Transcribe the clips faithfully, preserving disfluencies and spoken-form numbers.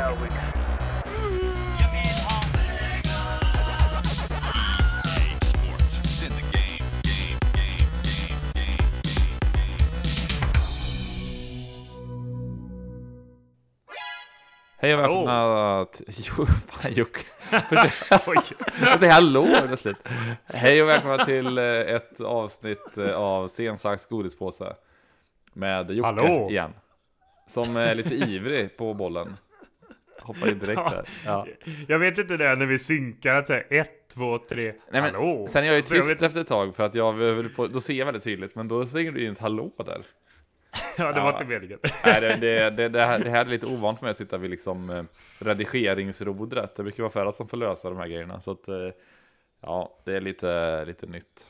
Hej och välkomna till... Jo, fan Jocke. Jag säger hallå det slut. Hej och välkomna till ett avsnitt av Sten, sax, godispåse med Jocke hallå. Igen. Som är lite ivrig på bollen. Hoppar in direkt där. Ja. Jag vet inte det när vi synkar att det är ett, två, tre, Nej, men, hallå. sen är jag ju tyst vet... efter ett tag för att jag vill, då ser jag väldigt tydligt. Men då säger du in ett hallå där. Ja, det ja. var inte meningen. Nej, det, det, det, det, här, det här är lite ovant för mig att sitta vid liksom eh, redigeringsrodret. Det brukar vara färre som får lösa de här grejerna. Så att, eh, ja, det är lite, lite nytt.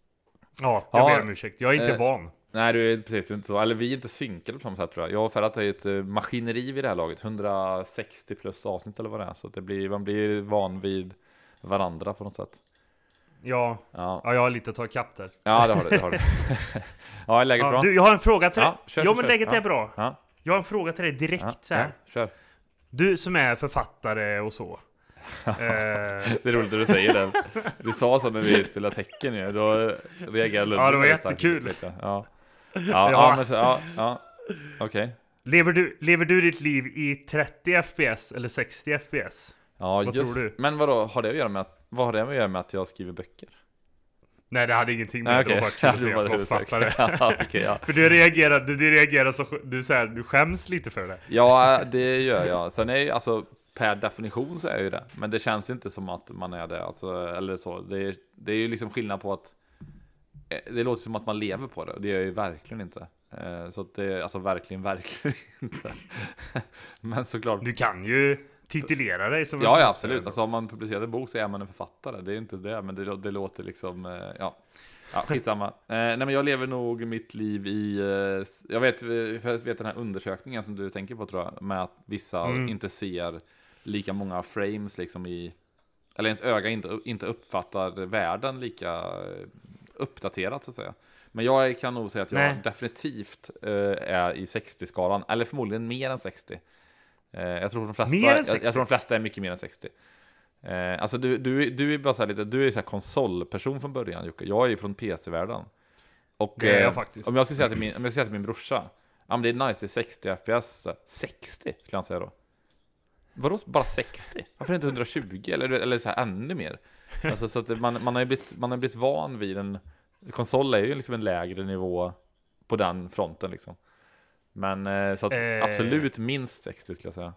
Ja, jag ja, ber om ursäkt. Jag är inte eh, van. Nej, du är precis inte så. Eller vi är inte synkade på samma sätt tror jag. Jag och Ferrat har ju ett uh, maskineri vid det här laget. hundrasextio plus avsnitt eller vad det är. Så att det blir, man blir van vid varandra på något sätt. Ja, ja. ja jag har lite att ta kapp där. Ja, det har du. Det har du. Ja, är läget ja, bra? Du, jag har en fråga till dig. Ja, kör, jo, kör, men kör. läget ja. är bra. Ja. Jag har en fråga till dig direkt ja. så här. Ja, kör. Du som är författare och så. eh... Det är roligt att du säger det. Du sa så när vi spelade tecken ju. Då reagerade Lundby. Ja, det var jättekul. Ja, ja, ja, ja, men så, ja, ja. Okej. Okay. Lever du, lever du ditt liv i trettio F P S eller sextio F P S? Ja, vad just. tror du? Men vadå, har det att göra med att, vad har det att göra med att jag skriver böcker? Nej, det hade ingenting med okay. det att vara kul att författare. Ja, okay, ja. För du reagerar, du, du reagerar så du, så här, du skäms lite för det. Ja, det gör jag. Sen är ju, alltså, per definition så är ju det. Men det känns inte som att man är det. Alltså, eller så. Det är, det är ju liksom skillnad på att det låter som att man lever på det. Det gör jag ju verkligen inte. Så att det är alltså verkligen, verkligen inte. Men såklart. Du kan ju titulera dig som en ja, ja, absolut. Alltså om man publicerar en bok så är man en författare. Det är inte det, men det, det låter liksom, ja. Ja, skitsamma. eh, nej, men jag lever nog mitt liv i... Eh, jag, vet, jag vet den här undersökningen som du tänker på, tror jag. Med att vissa mm. inte ser lika många frames liksom i... Eller ens öga inte, inte uppfattar världen lika uppdaterat, så att säga. Men jag kan nog säga att jag Nej. definitivt eh, är i sextio-skalan. Eller förmodligen mer än sextio. Eh, jag, tror de flesta, mer än sextio? Jag, jag tror de flesta är mycket mer än sextio. Eh, alltså du, du, du är bara så här lite, du är så här konsolperson från början, Jocke. Jag är ju från P C-världen. Och det är jag eh, faktiskt. Om jag skulle säga till min, om jag skulle säga till min brorsa, ja men det är nice, det är sextio F P S. sextio skulle han säga då. Vadå bara sextio? Varför inte hundratjugo eller, eller så här ännu mer? Alltså så att man, man har ju blivit, man har blivit van vid en konsol är ju liksom en lägre nivå på den fronten liksom. Men eh, så att eh... absolut minst sextio skulle jag säga.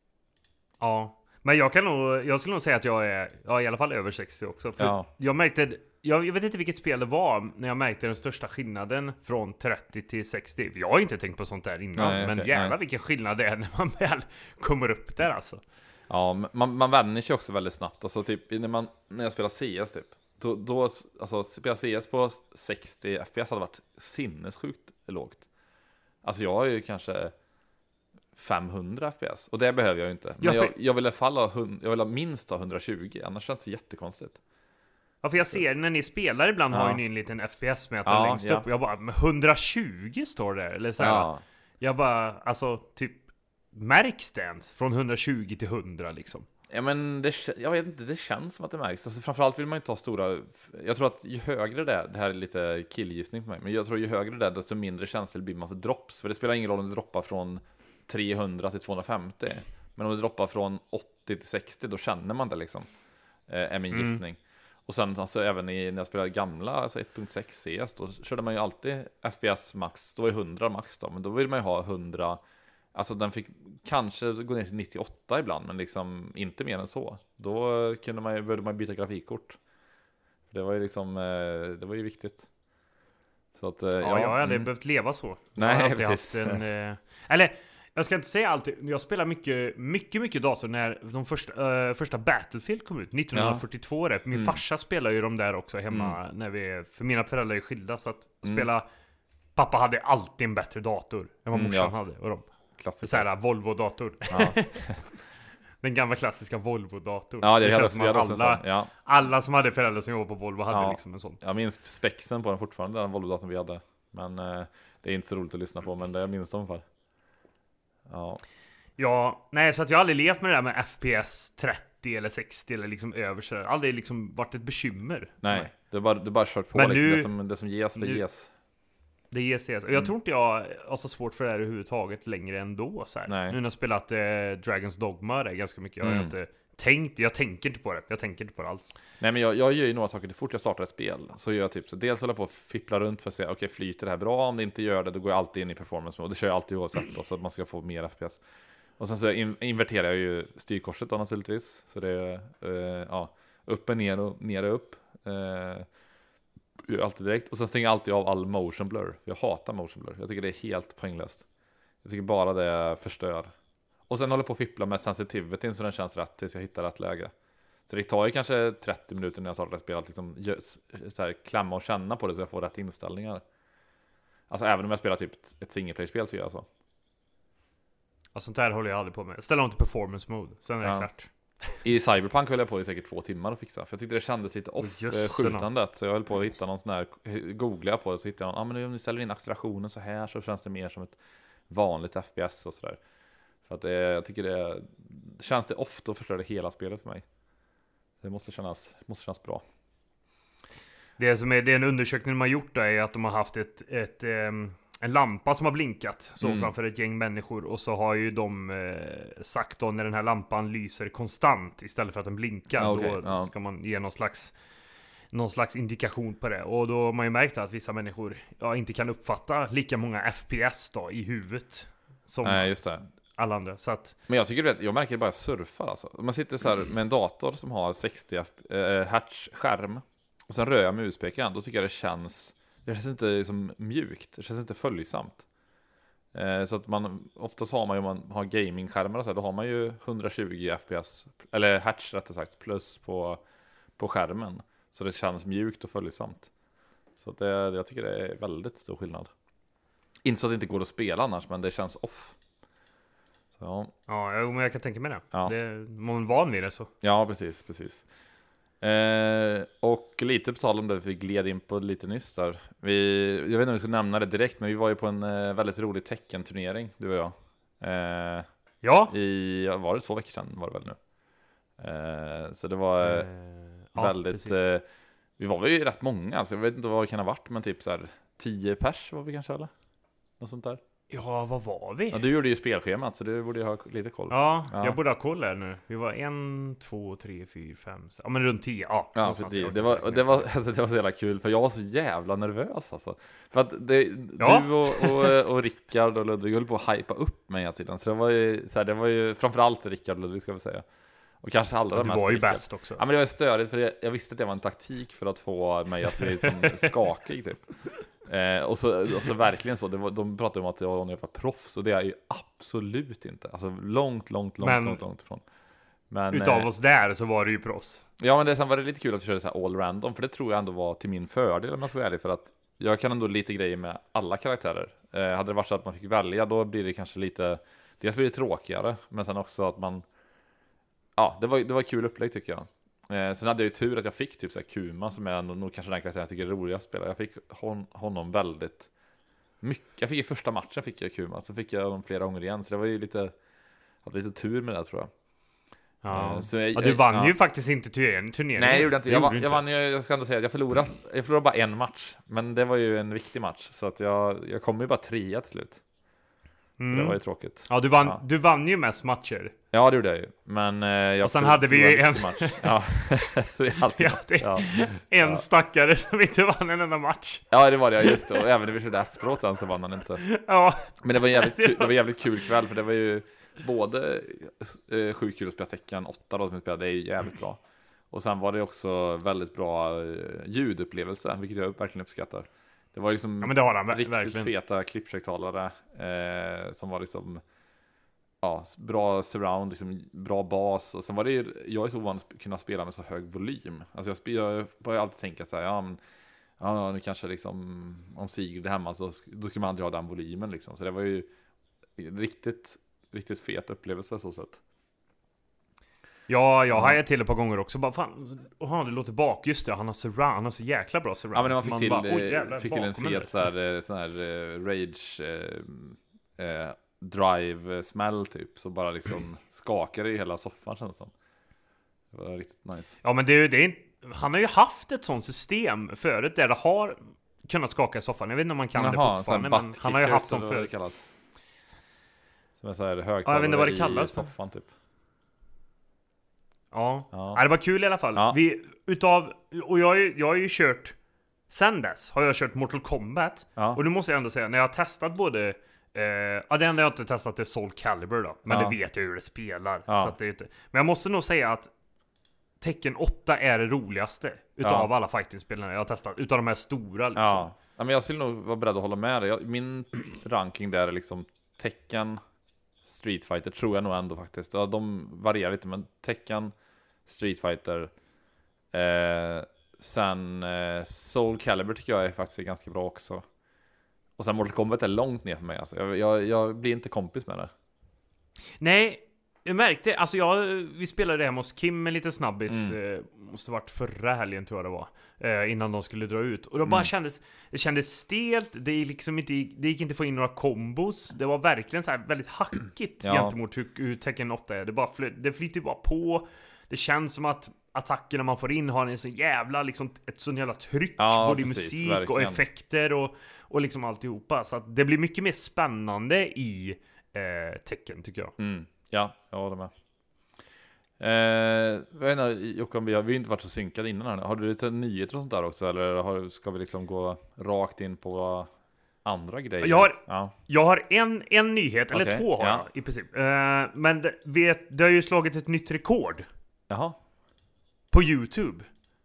Ja. Men jag kan nog, jag skulle nog säga att jag är ja, i alla fall över sextio också. För ja. jag märkte, jag, jag vet inte vilket spel det var när jag märkte den största skillnaden från trettio till sextio. För jag har inte tänkt på sånt där innan. Nej, men okay, jävlar nej. vilken skillnad det är när man väl kommer upp där alltså. Ja, man, man vänjer sig också väldigt snabbt. Alltså typ när, man, när jag spelar C S typ. Då, då alltså spela C S på sextio F P S hade varit sinnessjukt lågt. Alltså jag har ju kanske femhundra F P S. Och det behöver jag ju inte. Men ja, för... jag, jag, vill i alla fall ha, jag vill ha minst ha hundratjugo. Annars känns det jättekonstigt. Ja, för jag ser när ni spelar ibland ja. har ju ni en liten F P S-mätare ja, längst ja. upp. Och jag bara, men hundratjugo står det. Eller så här, ja. Jag bara, alltså typ märks det ens från hundratjugo till hundra liksom? Ja, men det, jag vet inte, det känns som att det märks. Alltså, framförallt vill man inte ha stora... Jag tror att ju högre det är, det här är lite killgissning för mig, men jag tror ju högre det är, desto mindre känslig blir man för drops. För det spelar ingen roll om du droppar från trehundra till tvåhundrafemtio. Men om du droppar från åttio till sextio, då känner man det liksom. Eh, är min mm. gissning. Och sen alltså, även i, när jag spelade gamla, alltså ett punkt sex C S, då körde man ju alltid F P S max. Då var ju hundra max då, men då vill man ju ha hundra... Alltså den fick kanske gå ner till nittioåtta ibland, men liksom inte mer än så. Då kunde man ju, behövde man byta grafikkort. Det var ju liksom, det var ju viktigt. Så att, ja, ja, jag har aldrig mm. behövt leva så. Nej, jag har alltid precis. haft en, eh, eller, jag ska inte säga alltid. Jag spelar mycket, mycket, mycket dator när de första, uh, första Battlefield kom ut. nittonhundrafyrtiotvå ja. Min mm. farsa spelar ju de där också hemma mm. när vi, för mina föräldrar är skilda. Så att mm. spela, pappa hade alltid en bättre dator än vad morsan mm, ja. hade. Och de. Klassiker. Så här Volvo-dator. Ja. Den gamla klassiska Volvo-datorn. Ja, det, det känns som att alla, ja. alla som hade föräldrar som jobbade på Volvo hade ja. liksom en sån. Jag minns spexen på den fortfarande, den Volvo-datorn vi hade. Men eh, det är inte så roligt att lyssna på, men det minns de för. Ja. Ja, nej, så att jag har aldrig levt med det där med F P S trettio eller sextio eller liksom över så där. Aldrig liksom varit ett bekymmer. Nej, du bara, du bara kört på Men liksom, nu- det, som, det som ges, det nu- ges. Det ges det. Och jag Mm. tror inte jag har så svårt för det här överhuvudtaget längre ändå. Så här. Nej. Nu när jag spelat eh, Dragon's Dogma det är ganska mycket. Jag har Mm. inte tänkt, jag tänker inte på det. Jag tänker inte på det alls. Nej, men jag, jag gör ju några saker. Det fort jag startar ett spel så gör jag typ så. Dels håller jag på att fippla runt för att se, okej, okay, flyter det här bra? Om det inte gör det, då går jag alltid in i performance mode. Det kör jag alltid oavsett då, så att man ska få mer F P S. Och sen så in, inverterar jag ju styrkorset då naturligtvis. Så det är eh, ja, upp och ner och ner och upp. Eh, gör alltid direkt. Och sen stänger jag alltid av all motion blur. Jag hatar motion blur. Jag tycker det är helt poänglöst. Jag tycker bara det förstör. Och sen håller jag på att fippla med sensitivityn så den känns rätt tills jag hittar rätt läge. Så det tar ju kanske trettio minuter när jag startar ett spel att liksom så här, klämma och känna på det så jag får rätt inställningar. Alltså även om jag spelar typ ett singleplayer-spel så gör jag så. Och sånt där håller jag aldrig på med. Ställa om till performance mode, sen är det Ja. klart. I Cyberpunk höll jag på i säkert två timmar att fixa. För jag tyckte det kändes lite off Åh, eh, jösserna. skjutandet. Så jag höll på att hitta någon sån här, googla jag på det så hittade jag någon, ja ah, men om ni ställer in accelerationen så här så känns det mer som ett vanligt F P S och sådär. För att det, jag tycker det känns det ofta och förstör det hela spelet för mig. Det måste kännas, måste kännas bra. Det som är, det är en undersökning de har gjort där är att de har haft ett, ett, ehm, en lampa som har blinkat så Mm. framför ett gäng människor. Och så har ju de eh, sagt då när den här lampan lyser konstant istället för att den blinkar. Ja, okej, då ja. ska man ge någon slags, någon slags indikation på det. Och då har man ju märkt att vissa människor ja, inte kan uppfatta lika många F P S då i huvudet som Nej, just det. alla andra. Så att, Men jag tycker det, jag märker det bara surfar alltså. Om man sitter så här med en dator som har sextio hertz skärm och sen rör jag muspekaren, då tycker jag det känns, det känns inte liksom mjukt, det känns inte följsamt. Eh, så att man, oftast har man ju, om man har gaming-skärmar och så här, då har man ju hundratjugo F P S, eller hertz rättare sagt, plus på, på skärmen. Så det känns mjukt och följsamt. Så att det, jag tycker det är väldigt stor skillnad. Inte så att det inte går att spela annars, men det känns off. Så, ja. ja, jo, men jag kan tänka mig det. Ja. det man är van vid det så. Ja, precis, precis. Eh, och lite på tal om det vi gled in på lite nyss där. Vi, jag vet inte om vi ska nämna det direkt, men vi var ju på en eh, väldigt rolig Tekken-turnering, du och jag. Eh, Ja. I, ja, var det två veckor sedan var det väl nu? Eh, så det var eh, Eh, ja, väldigt, precis. eh, vi var väl ju rätt många, så jag vet inte vad det kan ha varit, men typ så här tio pers var vi kanske, eller? Något sånt där. Ja, vad var vi? Ja, du gjorde ju spelschemat, så du borde ju ha lite koll. Ja, Ja. jag borde ha koll här nu. Vi var en, två, tre, fyra, fem, sex. Ja, men runt tio. Ja, Ja, någonstans. för det, Jag det, orkar var, inte det, räkna. var, alltså, det var så jävla kul, för jag var så jävla nervös alltså. För att det, Ja. du och, och, och Rickard och Ludvig höll på att hypa upp mig hela tiden. Så det var ju, så här, det var ju framförallt Rickard och Ludvig ska vi säga. Och kanske allra Du mest var ju Rickard. bäst också. Ja, men det var störigt för jag, jag visste att det var en taktik för att få mig att bli liksom skakig typ. Eh, och, så, och så verkligen så, det var, de pratade om att jag var ungefär proffs och det är ju absolut inte. Alltså långt, långt, långt, Men- långt, långt ifrån. Men, Utav eh, oss där så var det ju proffs. Ja, men det, sen var det lite kul att vi körde så här all random, för det tror jag ändå var till min fördel om jag ska vara ärlig, för att jag kan ändå lite grejer med alla karaktärer. Eh, hade det varit så att man fick välja, då blir det kanske lite, dels blir det tråkigare, men sen också att man, ja, det var, det var kul upplägg tycker jag. Eh, sen hade jag ju tur att jag fick typ så här Kuma, som är nog kanske den karaktären jag tycker är roligast att spela. Jag fick hon, honom väldigt mycket, jag fick i första matchen fick jag Kuma, så fick jag honom flera gånger igen, så det var ju lite, hade lite tur med det tror jag. Ja. Eh, så jag- Ja, du vann ja. ju faktiskt inte turneringen. turneringen. Nej, det gjorde jag inte. Det Jag, gjorde vann, du jag inte. vann ju, jag ska ändå säga att jag förlorade, jag förlorade bara en match. Men det var ju en viktig match. Så att jag, jag kom ju bara trea till slut. Så Mm. det var ju tråkigt. Ja, du vann, Ja. du vann ju mest matcher. Ja, det gjorde jag ju. Men eh, jag Och sen förlorade hade vi ju en en- viktig match. Ja, så det är alltid Ja, något. det- Ja. En Ja. stackare som inte vann en enda match. Ja, det var det. Just det. Och även när vi körde efteråt sen så vann han inte. Ja, Men det var en jävligt, Det kul, det var var en jävligt kul kväll. För det var ju både eh, sjukt kul att spela Tekken åtta då som vi spelade. Det är ju jävligt bra. Och sen var det också väldigt bra eh, ljudupplevelse, vilket jag verkligen uppskattar. Det var liksom ja men det har han ver- riktigt verkligen. feta klippshögtalare eh, som var liksom ja, s- bra surround, liksom bra bas. Och sen var det ju, jag är så van att kunna spela med så hög volym. Alltså jag, spe- jag börjar alltid tänka så här, ja men ja, nu kanske liksom om Sigrid är hemma så sk- då ska man aldrig ha den volymen liksom. Så det var ju riktigt, riktigt fet upplevelse så sätt. Ja, jag har hajat till ett par gånger också. Bara fan, oh, det låter bak. Just det, han har surround. Han har så jäkla bra surround. Ja, men man Så fick till, bara, oj, eh, jävlar, fick till en bakom den fet där. så här, eh, sån här eh, rage eh, eh, drive-smäll typ. Så bara liksom skakar det i hela soffan, känns det som. Det var riktigt nice. Ja, men det är ju det. Han har ju haft ett sånt system förut där det har kunnat skaka i soffan. Jag vet inte om man kan Jaha, det fortfarande, men han har ju haft sånt förut. Kallas. Som är så här högtalare, ja, jag vet inte vad det i kallas, soffan typ. Ja. Ja. ja, det var kul i alla fall. Ja. Vi, utav, och jag, har ju- jag har ju kört, sen dess har jag kört Mortal Kombat. Ja. Och nu måste jag ändå säga, när jag har testat både, eh, ja, det enda jag inte testat är Soul Calibur då. Men Ja. det vet jag hur det spelar. Ja. Så att det är inte, men jag måste nog säga att Tekken åtta är det roligaste utav Ja. alla fighting-spelarna jag har testat. Utav de här stora liksom. Ja. Ja, men jag skulle nog vara beredd att hålla med dig. Jag- Min ranking där är liksom Tekken, Street Fighter tror jag nog ändå faktiskt. Ja, de varierar lite, men Tekken, Street Fighter, eh, sen eh, Soul Calibur tycker jag är faktiskt ganska bra också. Och sen Mortal Kombat är långt ner för mig. Alltså. Jag, jag, jag blir inte kompis med det. Nej, jag märkte, alltså jag, vi spelade det hemma hos Kim med lite snabbis, Mm. eh, måste varit förra helgen tror jag det var, eh, innan de skulle dra ut. Och då bara Mm. kändes, det kändes stelt, det gick liksom inte, det gick inte att få in några kombos, det var verkligen så här väldigt hackigt Ja. gentemot hur, hur Tekken åtta är. Det, bara flö, det flyter bara på, det känns som att attackerna man får in har en så jävla, liksom, ett sån jävla tryck, Ja, både i precis, musik och verkligen. effekter och, och liksom alltihopa. Så att det blir mycket mer spännande i eh, Tekken tycker jag. Mm. Ja, jag håller med. Eh, jag vet inte, Jocke, vi har vi har inte varit så synkade innan här. Har du lite nyheter och sånt där också? Eller har, ska vi liksom gå rakt in på andra grejer? Jag har- Ja. Jag har en, en nyhet, eller Okej, två har ja. jag i princip. Eh, men det, vet, det har ju slagit ett nytt rekord Jaha. på YouTube.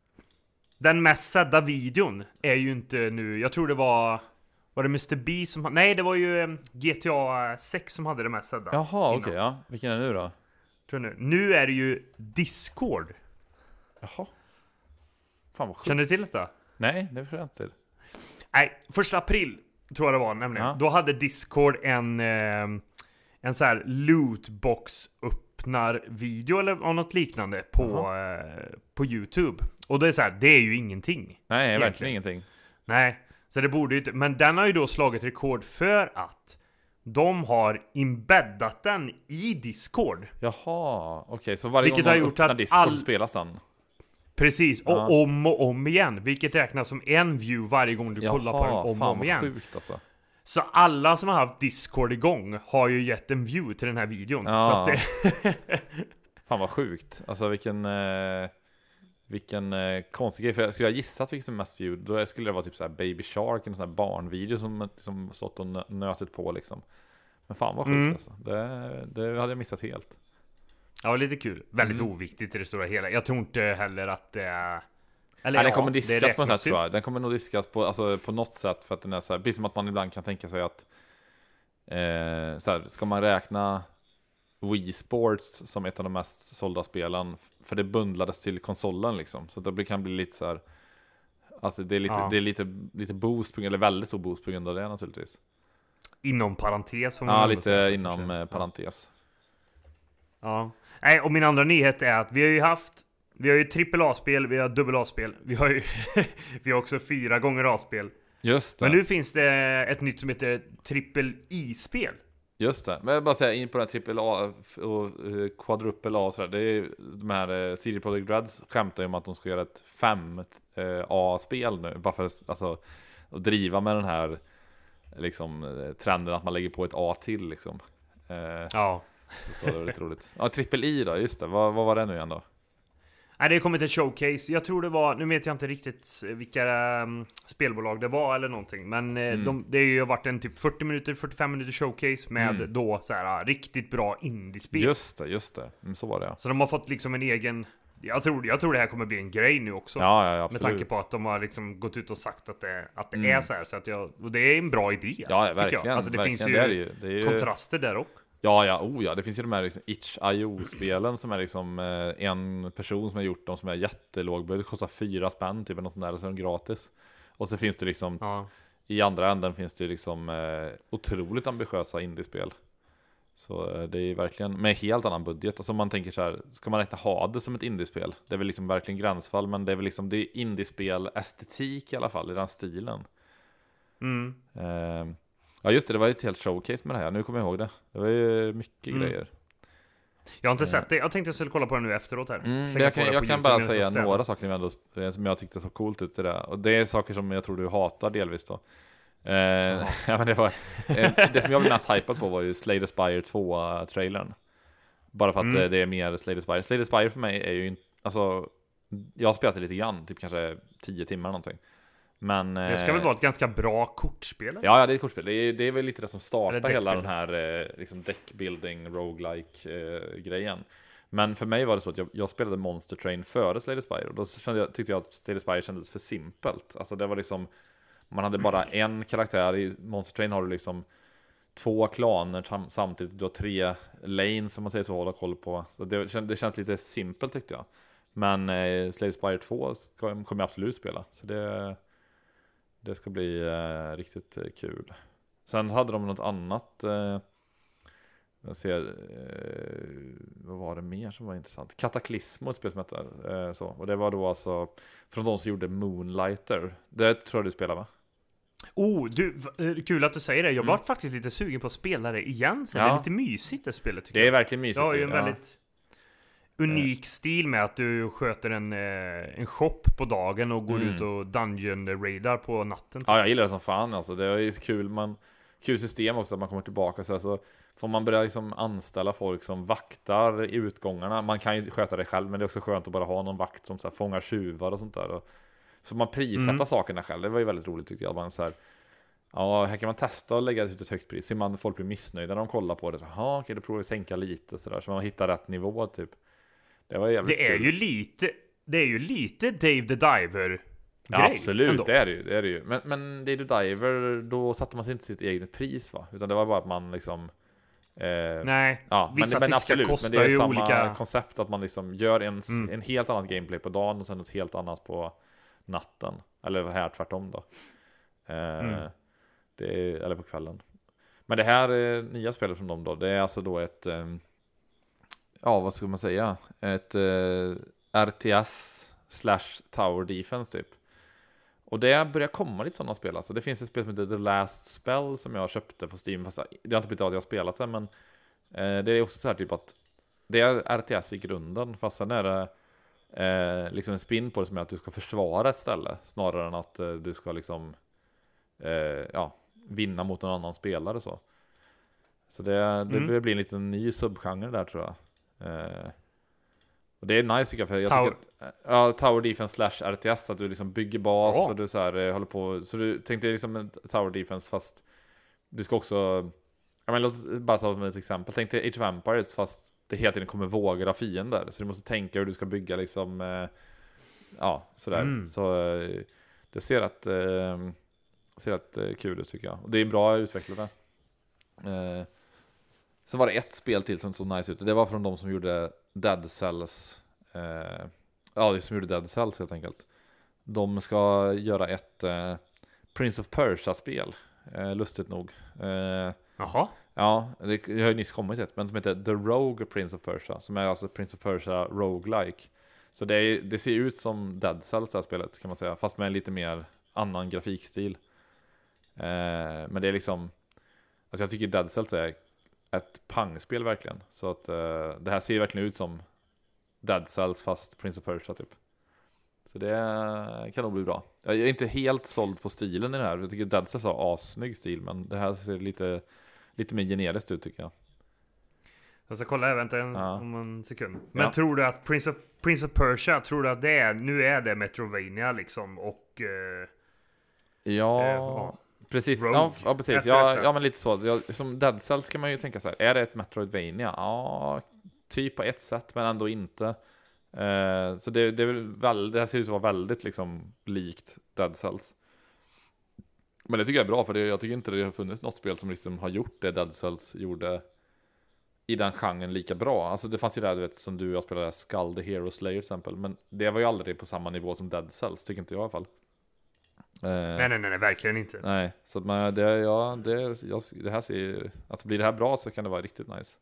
Den mest sedda videon är ju inte nu, jag tror det var, var det mister B som ha- nej det var ju eh, G T A sex som hade det mest sedda. Jaha, okej, innan. ja. Vilken är det nu då? Tror jag nu. nu är det ju Discord. Jaha. Fan vad sjukt. Känner du till detta? Nej, det får jag inte till. Nej, första april tror jag det var nämligen. Ja. Då hade Discord en eh, en så här lootbox öppnar video eller något liknande på eh, på YouTube. Och det är så här, det är ju ingenting. Nej, Egentligen. verkligen ingenting. Nej, så det borde ju inte, men den har ju då slagit rekord för att de har embeddat den i Discord. Jaha, okej. Så varje Vilket gång har man gjort öppnar att Discord all- så spelas den? Precis, och Ja. om och om igen. Vilket räknas som en view varje gång du kollar på den om och fan om vad igen. sjukt alltså. Så alla som har haft Discord igång har ju gett en view till den här videon. Ja. Så att det... Fan vad sjukt. Alltså vilken eh, vilken eh, konstig grej. För jag skulle ha gissat vilken som är mest viewed. Då skulle det vara typ så här Baby Shark, en sån här barnvideo som som stått och nö- nötit på liksom. Men fan vad sjukt Mm. alltså. Det, det hade jag missat helt. Ja, lite kul. Väldigt Mm. oviktigt i det stora hela. Jag tror inte heller att det är... Eller Nej, den ja, kommer det diskas på något räknas sätt ju. tror jag. Den kommer nog diskas på, alltså, på något sätt. För att den är så här, precis som att man ibland kan tänka sig att eh, så här, ska man räkna Wii Sports som ett av de mest sålda spelen, för det bundlades till konsolen liksom, så det kan bli lite så här, alltså det är lite, Ja. det är lite, lite boost, eller väldigt stor boost på grund av det naturligtvis. Inom parentes får man Ja, ändå lite säga, inom kanske. eh, parentes. Ja. Nej, och min andra nyhet är att vi har ju haft, vi har ju trippel A-spel, vi har dubbel A-spel, vi har ju vi har också fyra gånger A-spel. Just det, Men nu finns det ett nytt som heter trippel I-spel. just det. Men jag bara säga in på den här trippel A och uh, quadruppel A och sådär. Det är de här uh, C D Projekt Reds skämtar ju om att de ska göra ett fem A-spel nu, bara för alltså att driva med den här liksom eh, trenden att man lägger på ett A till liksom. Eh, Ja. Så det var lite roligt. Ja, trippel I då, just det. Vad, vad var det nu igen då? Nej, det kom ett showcase. Jag tror det var, nu vet jag inte riktigt vilka um, spelbolag det var eller någonting. Men eh, Mm. de, det har ju varit en typ fyrtio minuter, fyrtiofem minuter showcase med Mm. då så här riktigt bra indiespel. Just det, just det. Mm, så var det ja. Så de har fått liksom en egen, jag tror, jag tror det här kommer bli en grej nu också. Ja, ja, ja, absolut. Med tanke på att de har liksom gått ut och sagt att det, att det Mm. är så här. Så att jag, och det är en bra idé. Ja, tycker jag. verkligen. Alltså det verkligen. finns ju, det är det ju. Det är ju... kontraster där också. Ja, ja, oh ja. Det finns ju de här liksom itch punkt i o-spelen som är liksom eh, en person som har gjort dem som är jättelågbudget. Det kostar fyra spänn typ, eller något sånt där, så är de gratis. Och så finns det liksom, Ja. i andra änden finns det ju liksom eh, otroligt ambitiösa indiespel. Så eh, det är verkligen med helt annan budget. Alltså man tänker så här, ska man räkna Hades som ett indiespel? Det är väl liksom verkligen gränsfall, men det är väl liksom, det är indiespel estetik i alla fall, i den stilen. Mm. Eh, Ja just det, det var ju ett helt showcase med det här. Nu kommer jag ihåg det. Det var ju mycket Mm. grejer. Jag har inte Eh. sett det. Jag tänkte jag skulle kolla på det nu efteråt här. Mm, Slänga jag på kan, det jag på kan YouTube bara medan jag säga städar. några saker ändå, eh, som jag tyckte så coolt ut i det. Och det är saker som jag tror du hatar delvis då. Eh, ja, men det, var, eh, det som jag blev mest hypad på var ju Slay the Spire två-trailern. Bara för att Mm. eh, det är mer Slay the Spire. Slay the Spire för mig är ju inte, alltså, jag har spelat det lite grann, typ kanske tio timmar någonting. Men, Det ska eh, väl vara ett ganska bra kortspel? eller? Ja, ja, det är ett kortspel. Det är, det är väl lite det som startar Eller hela deckbuilding. den här eh, liksom deckbuilding, roguelike eh, grejen. Men för mig var det så att jag, jag spelade Monster Train före Slay the Spire. Och då kände jag, tyckte jag att Slay the Spire kändes för simpelt. Alltså det var liksom, man hade bara en karaktär. I Monster Train har du liksom två klaner sam- samtidigt. Du har tre lanes som man säger så, hålla koll på. Så det, kän- det känns lite simpelt tyckte jag. Men eh, Slay the Spire två ska, kommer jag absolut spela. Så det... Det ska bli eh, riktigt eh, kul. Sen hade de något annat. Eh, jag ser, eh, vad var det mer som var intressant? Cataclysmo, ett spel som hette eh, så. Och det var då alltså från de som gjorde Moonlighter. Det tror jag du spelar, va? Oh, du, v- eh, kul att du säger det. Jag var Mm. faktiskt lite sugen på att spela det igen sen. Ja. Det är lite mysigt det spelet tycker Det är jag. verkligen mysigt. Det har ju ju, en ja. väldigt unik stil med att du sköter en, eh, en shop på dagen och går Mm. ut och dungeon raidar på natten. Ja, jag gillar det som fan alltså. Det är ju så kul, man, kul system också att man kommer tillbaka så, här, så får man börja liksom anställa folk som vaktar i utgångarna. Man kan ju sköta det själv, men det är också skönt att bara ha någon vakt som så här, fångar tjuvar och sånt där. Och, så man prissätta Mm. sakerna själv. Det var ju väldigt roligt tyckte jag. Man så här, ja, här kan man testa och lägga ut ett högt pris. Så man folk blir missnöjda när de kollar på det. Så, ja, okej, då provar vi sänka lite så där, så man hittar rätt nivå typ. Det var jävligt Det är kul. ju lite Det är ju lite Dave the Diver Ja, grej absolut, ändå. det är det ju, det är det ju. Men, men Dave the Diver, då satte man sig inte sitt eget pris, va? Utan det var bara att man liksom eh, Nej, ja, vissa men, men fiskar absolut, kostar men det är ju samma olika. koncept att man liksom gör en, Mm. en helt annat gameplay på dagen och sen något helt annat på natten. Eller här tvärtom då. Eh, Mm. det är, eller på kvällen. Men det här eh, nya spelet från dem då, det är alltså då ett eh, ja, vad ska man säga? Ett eh, R T S slash Tower Defense typ. Och det börjar komma lite sådana spel. Alltså det finns ett spel som heter The Last Spell som jag köpte på Steam. Fast det har inte blivit av att jag har spelat det, men eh, det är också så här typ att det är R T S i grunden. Fast sen är det eh, liksom en spin på det som är att du ska försvara ett ställe snarare än att eh, du ska liksom eh, ja, vinna mot en annan spelare så. Så det, det Mm. blir en liten ny subgenre där tror jag. Eh, och det är nice tycker jag, för jag Tower- tycker att, ja, Tower Defense slash R T S, att du liksom bygger bas Ja. och du så här eh, håller på, så du tänkte liksom en Tower Defense fast du ska också, ja men låt oss bara ta som ett exempel, tänk dig Age of Empires fast det hela tiden kommer vågor av fiender, så du måste tänka hur du ska bygga liksom, eh, ja sådär, Mm. så eh, det ser rätt, eh, ser rätt eh, kul ut tycker jag, och det är bra utvecklat där. Eh, Sen var det ett spel till som såg nice ut. Det var från de som gjorde Dead Cells. Eh, ja, det som gjorde Dead Cells helt enkelt. De ska göra ett eh, Prince of Persia-spel. Eh, lustigt nog. Eh, Jaha. ja, det, det har ju nyss kommit ett. Men som heter The Rogue Prince of Persia. Som är alltså Prince of Persia roguelike. Så det, är, det ser ut som Dead Cells det här spelet kan man säga. Fast med en lite mer annan grafikstil. Eh, men det är liksom... Alltså jag tycker Dead Cells är ett pangspel verkligen. Så att uh, det här ser ju verkligen ut som Dead Cells fast Prince of Persia typ. Så det kan nog bli bra. Jag är inte helt såld på stilen i det här. Jag tycker Dead Cells har assnygg stil, men det här ser lite, lite mer generiskt ut tycker jag. Jag ska kolla, vänta en, Ja. om en sekund. Men Ja. tror du att Prince of, Prince of Persia, tror du att det är, nu är det Metrovania liksom och... Eh, Ja, Eh, ja. precis. Rogue. Ja, ja, precis. Efter Ja, detta. ja, men lite så. Jag, som Dead Cells kan man ju tänka så här. Är det ett Metroidvania? Ja, typ på ett sätt, men ändå inte. Eh, så det, det är väl väl, det här ser ut att vara väldigt liksom likt Dead Cells. Men det tycker jag är bra, för det, jag tycker inte det har funnits något spel som liksom har gjort det Dead Cells gjorde i den genren lika bra. Alltså det fanns ju där, du vet, som du och jag spelade Skull the Hero Slayer till exempel. Men det var ju aldrig på samma nivå som Dead Cells, tycker inte jag i alla fall. Eh, nej, nej, nej, nej, verkligen inte. Nej, så att man, det, ja, det, jag, det här ser ju, alltså blir det här bra så kan det vara riktigt nice.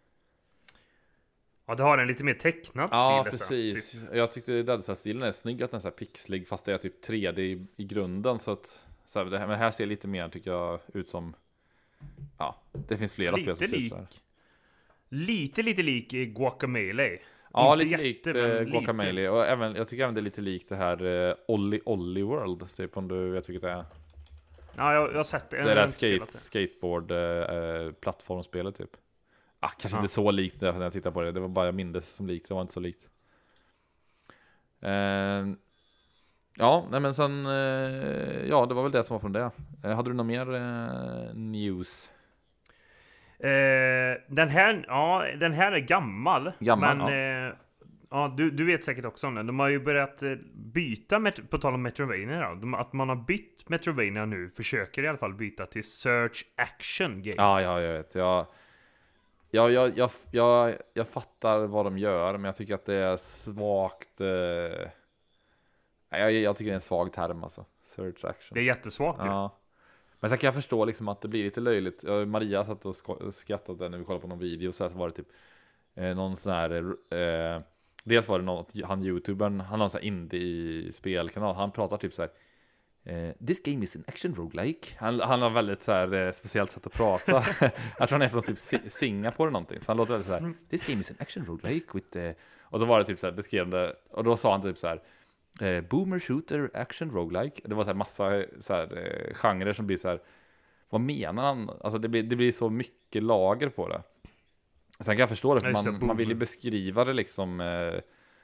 Ja, det har en lite mer tecknad Ja, stil. precis. Detta, typ. Jag tyckte Dead Cells-stilen är snygg, att den är så här pixlig, fast det är typ tre D i, i grunden. Så att, så här, det här, men här ser lite mer, tycker jag, ut som ja, det finns flera Lite spel som lik. ser ut så här. Lite, lite lik i Guacamelee. Ja, Inte lite jätte, likt men eh, lite. Guacamelee. Och även, jag tycker även det är lite likt det här eh, Olli Olli World. Typ om du vet vilket det är. Ja, jag, jag har sett det. Det Jag är har det inte spelat skate, skateboard eh, eh, plattformspelet typ. Ah, kanske Ja. inte så likt det när jag tittar på det. Det var bara jag mindes som likt. Det var inte så likt. Eh, ja, nej men sen eh, ja, det var väl det som var från det. Eh, hade du något mer eh, news? Eh, den här, ja, den här är gammal. Gammal, men ja. eh, ja, du, du vet säkert också om den. De har ju börjat eh, byta, met- på tal om Metroidvania då. De, att man har bytt Metroidvania nu, försöker i alla fall byta till Search Action Game. Ja, ja, jag vet. Jag, jag, jag, jag, jag, jag fattar vad de gör, men jag tycker att det är svagt. Eh, jag, jag tycker det är en svag term alltså. Search action. Det är jättesvagt ju. Ja. Men sen kan jag förstå liksom att det blir lite löjligt. Jag, Maria satt och sko- skrattade åt det när vi kollade på någon video. Så, här, så var det typ eh, någon sån här... Eh, dels var det något, han youtubern, han har en sån här indie-spelkanal. Han pratar typ så här. Uh, this game is an action roguelike. Han, han har väldigt så här, uh, speciellt sätt att prata. Jag tror han är från typ Si- Singapore eller någonting. Så han låter väldigt så här. This game is an action roguelike with uh... Och då var det typ så här beskrev det. Och då sa han typ så här. Uh, boomer shooter action roguelike. Det var så här massa så här, uh, genrer som blir så här. Vad menar han? Alltså det blir, det blir så mycket lager på det. Sen kan jag förstå det, för Just det, man, boomer. man vill ju beskriva det liksom uh,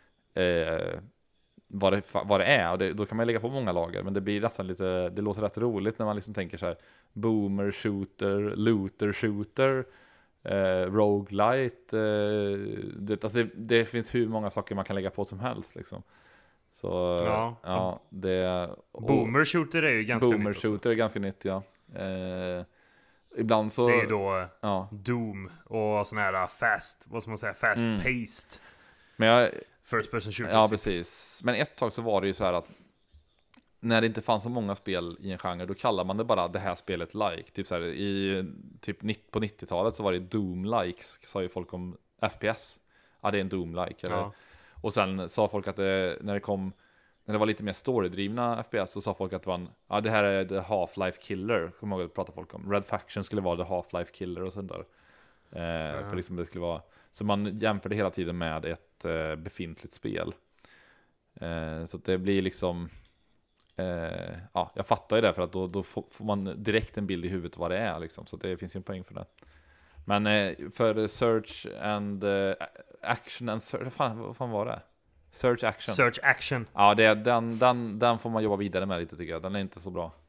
uh, vad det, fa- vad det är, och det, då kan man ju lägga på många lager, men det blir nästan lite, det låter rätt roligt när man liksom tänker så här: boomer shooter, looter shooter, eh, roguelite, eh, det, alltså det, det finns hur många saker man kan lägga på som helst liksom. Så Ja. ja, det och Boomer Shooter är ju ganska boomer nytt också. shooter är ganska nytt, ja. Eh, ibland så Det är ju då ja, Doom och sån här fast, vad ska man säga, fast Mm. paced men jag first person shooter. Ja, typ. precis. Men ett tag så var det ju så här att när det inte fanns så många spel i en genre, då kallar man det bara det här spelet like. Typ så här, i typ nitt- på nittiotalet så var det Doom-likes, sa ju folk om F P S. Ja, det är en Doom-like. Eller? Ja. Och sen sa folk att det, när det kom, när det var lite mer storydrivna F P S, så sa folk att det var en, ja, det här är the Half-Life Killer. Kommer jag ihåg att prata folk om. Red Faction skulle vara the Half-Life Killer och sånt där. Eh, Ja. För liksom det skulle vara, så man jämförde hela tiden med ett eh, befintligt spel. Eh, så att det blir liksom eh, ja, jag fattar ju det, för att då, då får, får man direkt en bild i huvudet vad det är liksom. Så det finns ju en poäng för det. Men eh, för search and eh, action and search, fan, vad fan var det? Search action. Search Action. Ja, det, den, den, den får man jobba vidare med lite, tycker jag. Den är inte så bra.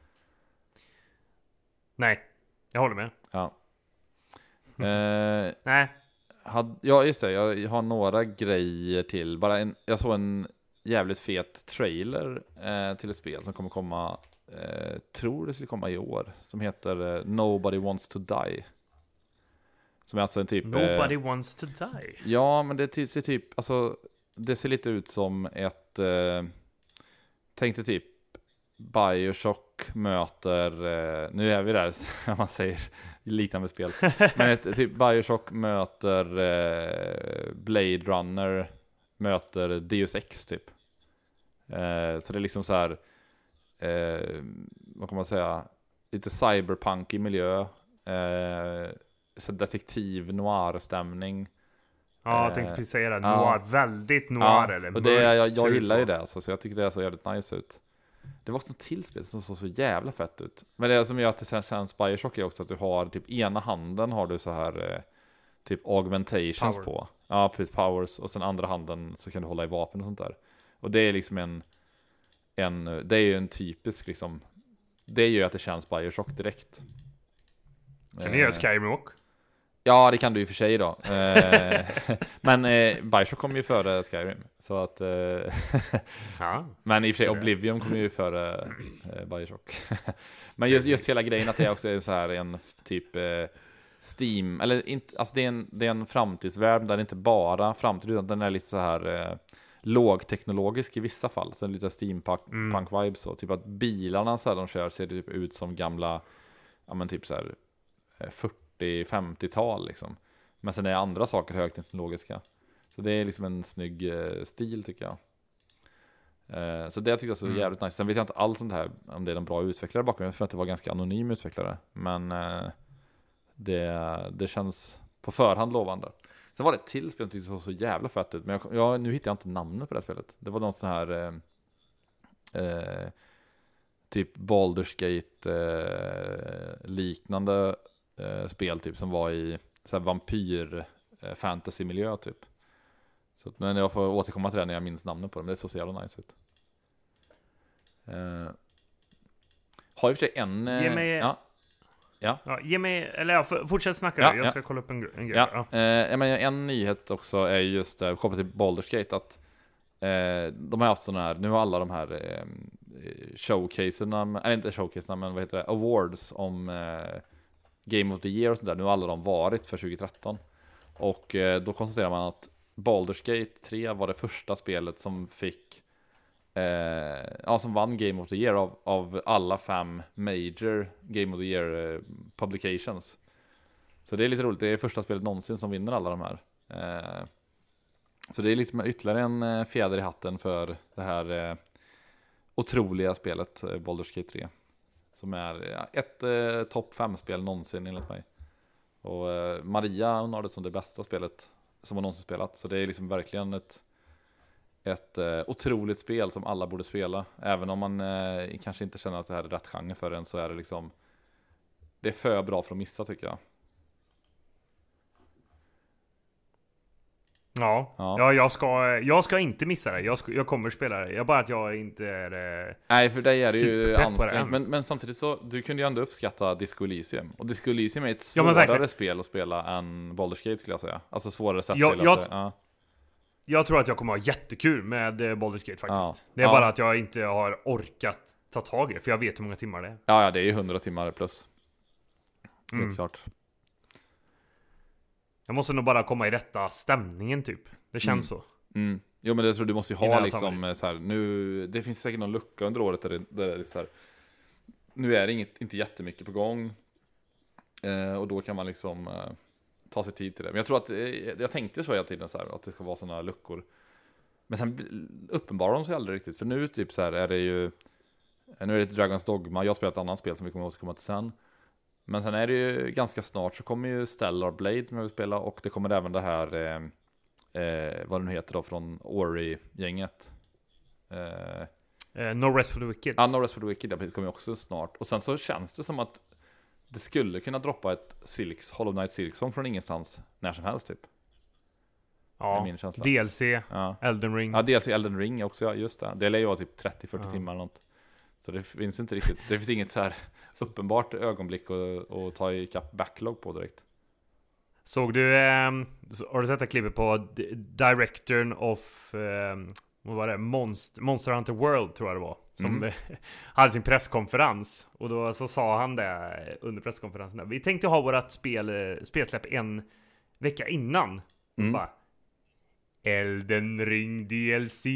Nej, jag håller med. Ja. Eh, Nej. Had, ja, just det. Jag har några grejer till. Bara en, jag såg en jävligt fet trailer eh, till ett spel som kommer komma, eh, tror det skulle komma i år, som heter eh, Nobody Wants to Die. Som är alltså en typ... Nobody eh, wants to die. ja, men det ty- ser typ, alltså, det ser lite ut som ett, eh, tänk dig typ BioShock möter, eh, nu är vi där, om man säger liknande spel, men ett, typ BioShock möter eh, Blade Runner möter Deus Ex typ. Eh, så det är liksom så här, eh, vad kan man säga, lite cyberpunk i miljö, eh, så detektiv noir-stämning. Ja, jag Eh, tänkte precis säga det. ja. Noir, väldigt noir Ja, eller och det, jag, mörkt ser jag ut gillar ju att vara. det alltså, så jag tycker det ser jävligt nice ut. Det var också något till spel som såg så jävla fett ut. Men det som gör att det sen känns BioShock är också att du har typ ena handen har du så här eh, typ augmentations Power. på. Ja, precis, powers. Och sen andra handen så kan du hålla i vapen och sånt där. Och det är liksom en, en det är ju en typisk liksom, det gör att det känns BioShock direkt. Kan ni göra Skyrim också? Ja, det kan du ju för sig då. Eh, men eh, BioShock kom ju före Skyrim. Så att... Eh, Ja. men i och för sig, Så det. Oblivion kom ju före eh, BioShock. Men just, just hela grejen att det också är så här en typ eh, Steam... Eller inte, alltså det är, en, det är en framtidsvärld där det inte bara framtid, utan den är lite så här eh, lågteknologisk i vissa fall. Så lite steampunk-vibes. Så typ att bilarna så här de kör ser typ ut som gamla... Ja, men typ så här eh, fyrtio-femtio-tal liksom. Men sen är andra saker högteknologiska. Så det är liksom en snygg eh, stil tycker jag. Eh, så det jag tycker jag så Mm. jävligt nice. Sen vet jag inte alls om det här, om det är en bra utvecklare bakom. Jag tror att det var ganska anonym utvecklare. Men eh, det, det känns på förhand lovande. Sen var det ett till spel som tyckte så, så jävla fett ut. Men jag, jag, nu hittar jag inte namnet på det här spelet. Det var något så här eh, eh, typ Baldur's Gate eh, liknande eh, spel typ som var i så här vampyr eh, fantasy miljö typ. Så att, men jag får återkomma till det när jag minns namnet på det. Men det såg så jävla nice ut. Eh, har i och för sig en eh, Ge mig... ja. Ja. Ja, ge mig, eller ja, för- fortsätt snacka Ja, då. Jag ja. ska kolla upp en, en grej. Ja, Ja. eh, jag menar, en nyhet också är just eh, kopplat till Baldur's Gate att eh, de har haft sådana här, nu har alla de här eh, showcaserna, eller inte showcaserna, men vad heter det, awards om eh, Game of the Year och sånt där, nu har alla de varit för tjugo tretton. Och eh, då konstaterar man att Baldur's Gate tre var det första spelet som fick eh, ja, som vann Game of the Year av, av alla fem major Game of the Year eh, publications. Så det är lite roligt, det är första spelet någonsin som vinner alla de här. Eh, så det är liksom ytterligare en eh, fjäder i hatten för det här eh, otroliga spelet eh, Baldur's Gate tre. Som är ja, ett eh, topp fem-spel någonsin enligt mig. Och eh, Maria, hon har det som det bästa spelet som hon någonsin spelat. Så det är liksom verkligen ett, ett eh, otroligt spel som alla borde spela. Även om man eh, kanske inte känner att det här är rätt genre för en, så är det liksom, det är för bra för att missa tycker jag. Ja, Ja. ja jag, ska, jag ska inte missa det. Jag, ska, jag kommer spela det. Jag bara att jag inte är... eh, Nej, för dig är det ju Superpepp på det ansträngt. än. Men, men samtidigt så, du kunde ju ändå uppskatta Disco Elysium. Och Disco Elysium är ett Ja, men svårare verkligen. spel att spela än Baldur's Gate skulle jag säga. Alltså svårare sätt Ja, till jag- att, ja. Jag tror att jag kommer ha jättekul med eh, Baldur's Gate faktiskt. Ja. Det är Ja. bara att jag inte har orkat ta tag i det. För jag vet hur många timmar det är. Ja, ja, det är ju hundra timmar plus. Helt Mm. klart. Jag måste nog bara komma i rätta stämningen typ. Det känns så. Mm. Jo, men det tror du måste ju ha Innan jag tar liksom mig eh, så här, nu, det finns säkert någon lucka under året där det, där det är så här, nu är det inget, inte jättemycket på gång. Eh, och då kan man liksom eh, ta sig tid till det. Men jag tror att, eh, jag tänkte så hela tiden så här, att det ska vara sådana luckor. Men sen bl- uppenbarar de sig aldrig riktigt. För nu typ så här är det ju, nu är det Dragon's Dogma. Jag har spelat ett annat spel som vi kommer att återkomma till sen. Men sen är det ju ganska snart så kommer ju Stellar Blade som jag vill spela. Och det kommer även det här, eh, eh, vad det nu heter då, från Ori-gänget. Eh, Eh, no Rest for the Wicked. Ja, No Rest for the Wicked, det kommer ju också snart. Och sen så känns det som att det skulle kunna droppa ett Silks, Hollow Knight Silksong från ingenstans när som helst typ. Det är Ja, min känsla. D L C, Ja, Elden Ring. ja D L C Elden Ring också, ja, just det. Det lär ju vara typ trettio fyrtio Ja. timmar eller något. Så det finns inte riktigt, det finns inget så här uppenbart ögonblick att, att ta i kapp backlog på direkt. Såg du, ehm, så- har du sett det klippet på D- Directorn of, ehm, vad var det? Monst- Monster Hunter World tror jag det var. Som Mhm. hade sin presskonferens. Och då så sa han det under presskonferensen. där, Vi tänkte ha vårat spel, eh, spelsläpp en vecka innan. Och så Mm. bara, Elden Ring D L C.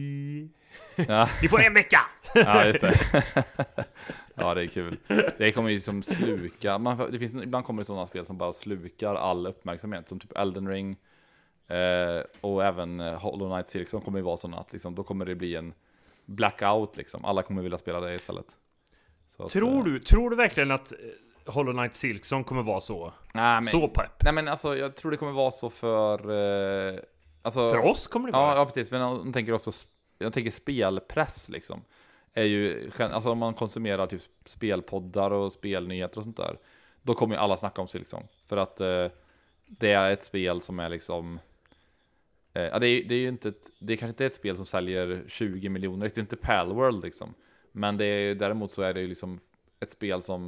Ja, Ni får en vecka! ja just det. Ja, det är kul. Det kommer ju som sluka, man, det finns, ibland kommer det sådana spel som bara slukar all uppmärksamhet. Som typ Elden Ring. Eh, och även eh, Hollow Knight Silksong kommer ju vara sådana att liksom, då kommer det bli en blackout liksom. Alla kommer vilja spela det istället. Så att, Tror eh, du, tror du verkligen att eh, Hollow Knight Silksong kommer vara så, nej, men, så pepp? nej men alltså jag tror det kommer vara så för eh, alltså, För oss kommer det vara Ja, det. ja precis, men jag tänker också sp- jag tänker spelpress liksom. Är ju, gen- alltså om man konsumerar typ spelpoddar och spelnyheter och sånt där, då kommer ju alla snacka om Silksong. För att eh, det är ett spel som är liksom eh, ja, det är, det är ju inte ett, det är kanske inte ett spel som säljer tjugo miljoner, det är inte Palworld liksom. Men det är, däremot så är det ju liksom ett spel som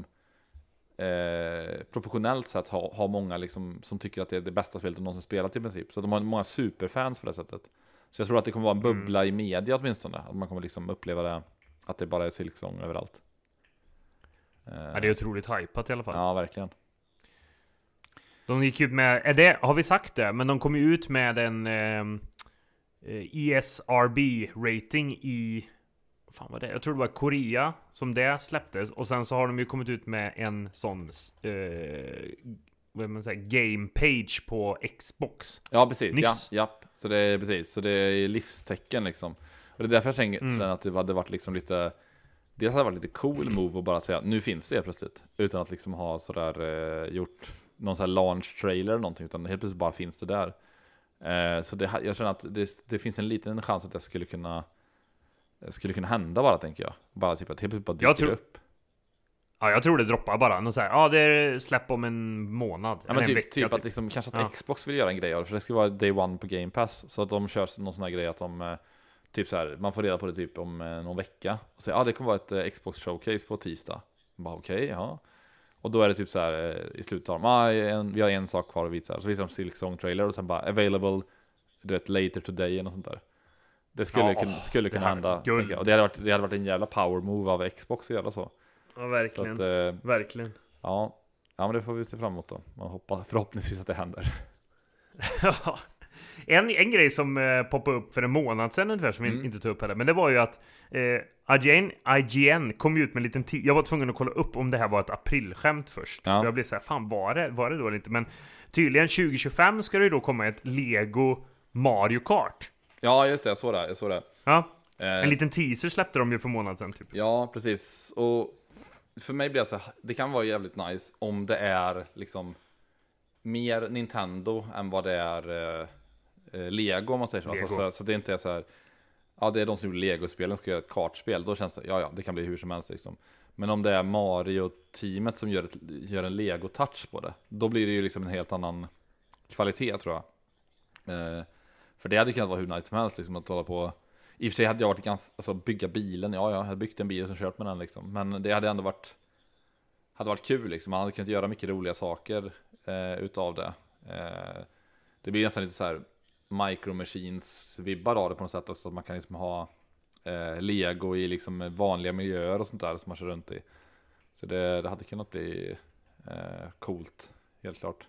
eh, proportionellt sett har, har många liksom som tycker att det är det bästa spelet de någonsin spelat i princip. Så de har många superfans på det sättet. Så jag tror att det kommer vara en bubbla i media åtminstone. Att man kommer liksom uppleva det, att det bara är Silksong överallt. Eh, Ja, det är otroligt hypat i alla fall. ja, verkligen. De gick ut med, är det, har vi sagt det? Men de kom ju ut med en ehm, eh, E S R B-rating i, fan vad det är? Jag tror det var Korea som det släpptes. Och sen så har de ju kommit ut med en sån eh, vad man säger, game page på Xbox. Ja, precis. Ja, Nyss. ja. Så det är precis. Så det är livstecken liksom. Och det är därför jag tänker Mm. sen att det hade varit liksom lite, det hade varit lite cool move att bara säga nu finns det plötsligt. Utan att liksom ha sådär eh, gjort någon sån här launch trailer eller någonting, utan helt plötsligt bara finns det där. Eh, så det, jag känner att det, det finns en liten chans att det skulle kunna skulle kunna hända bara, tänker jag. Bara typ att helt plötsligt bara dyker Jag tror- upp. Ja, jag tror det droppar bara. Någon så här, ja, det är släpp om en månad. Ja, eller men en typ, vecka, typ typ. att liksom, kanske att Ja. Xbox vill göra en grej av det, för det ska vara day one på Game Pass, så att de kör någon sån här grej att de eh, typ så här, man får reda på det typ om eh, någon vecka och säger, ja, ah, det kommer vara ett eh, Xbox showcase på tisdag. Bara okej, okay, ja. Och då är det typ så här eh, i slutet av ah, en, vi har en sak kvar att visa. Så visar de Silk Song trailer och sen bara available, du vet, later today eller sånt där. Det skulle, Ja, kunna, skulle kunna det här hända, guld. tänker jag. Och det hade, varit, det hade varit en jävla power move av Xbox att göra så. Ja, Så verkligen. att, eh, Verkligen. ja. Ja, men det får vi se fram emot då. Man hoppas förhoppningsvis att det händer. en, en grej som eh, poppade upp för en månad sedan ungefär, som Mm. vi inte tog upp heller, men det var ju att eh, I G N, I G N kom ut med en liten tid. Jag var tvungen att kolla upp om det här var ett aprilskämt först. Ja. För jag blev så här, fan var det, var det då eller inte? Men tydligen tjugo tjugofem ska det ju då komma ett Lego Mario Kart. Ja, just det, jag såg det, jag såg det. Ja, Eh, en liten teaser släppte de ju för månad sedan typ. Ja, precis. Och för mig blir det så här, det kan vara jävligt nice om det är liksom mer Nintendo än vad det är eh, eh, Lego, om man säger så. Lego. Alltså, så. Så det inte är så här, ja, det är de som gjorde Lego-spelen ska göra ett kartspel. Då känns det, ja, ja, det kan bli hur som helst liksom. Men om det är Mario-teamet som gör, ett, gör en Lego-touch på det, då blir det ju liksom en helt annan kvalitet, tror jag. Eh, för det hade kunnat vara hur nice som helst liksom, att hålla på. I och för sig hade jag varit ganska, alltså bygga bilen, ja, jag hade byggt en bil och kört med den liksom. Men det hade ändå varit hade varit kul liksom, man hade kunnat göra mycket roliga saker eh, utav det. Eh, det blir nästan lite så här Micro Machines vibbar av det på något sätt också, att man kan liksom ha eh, Lego i liksom vanliga miljöer och sånt där som man kör runt i. Så det, det hade kunnat bli eh, coolt, helt klart.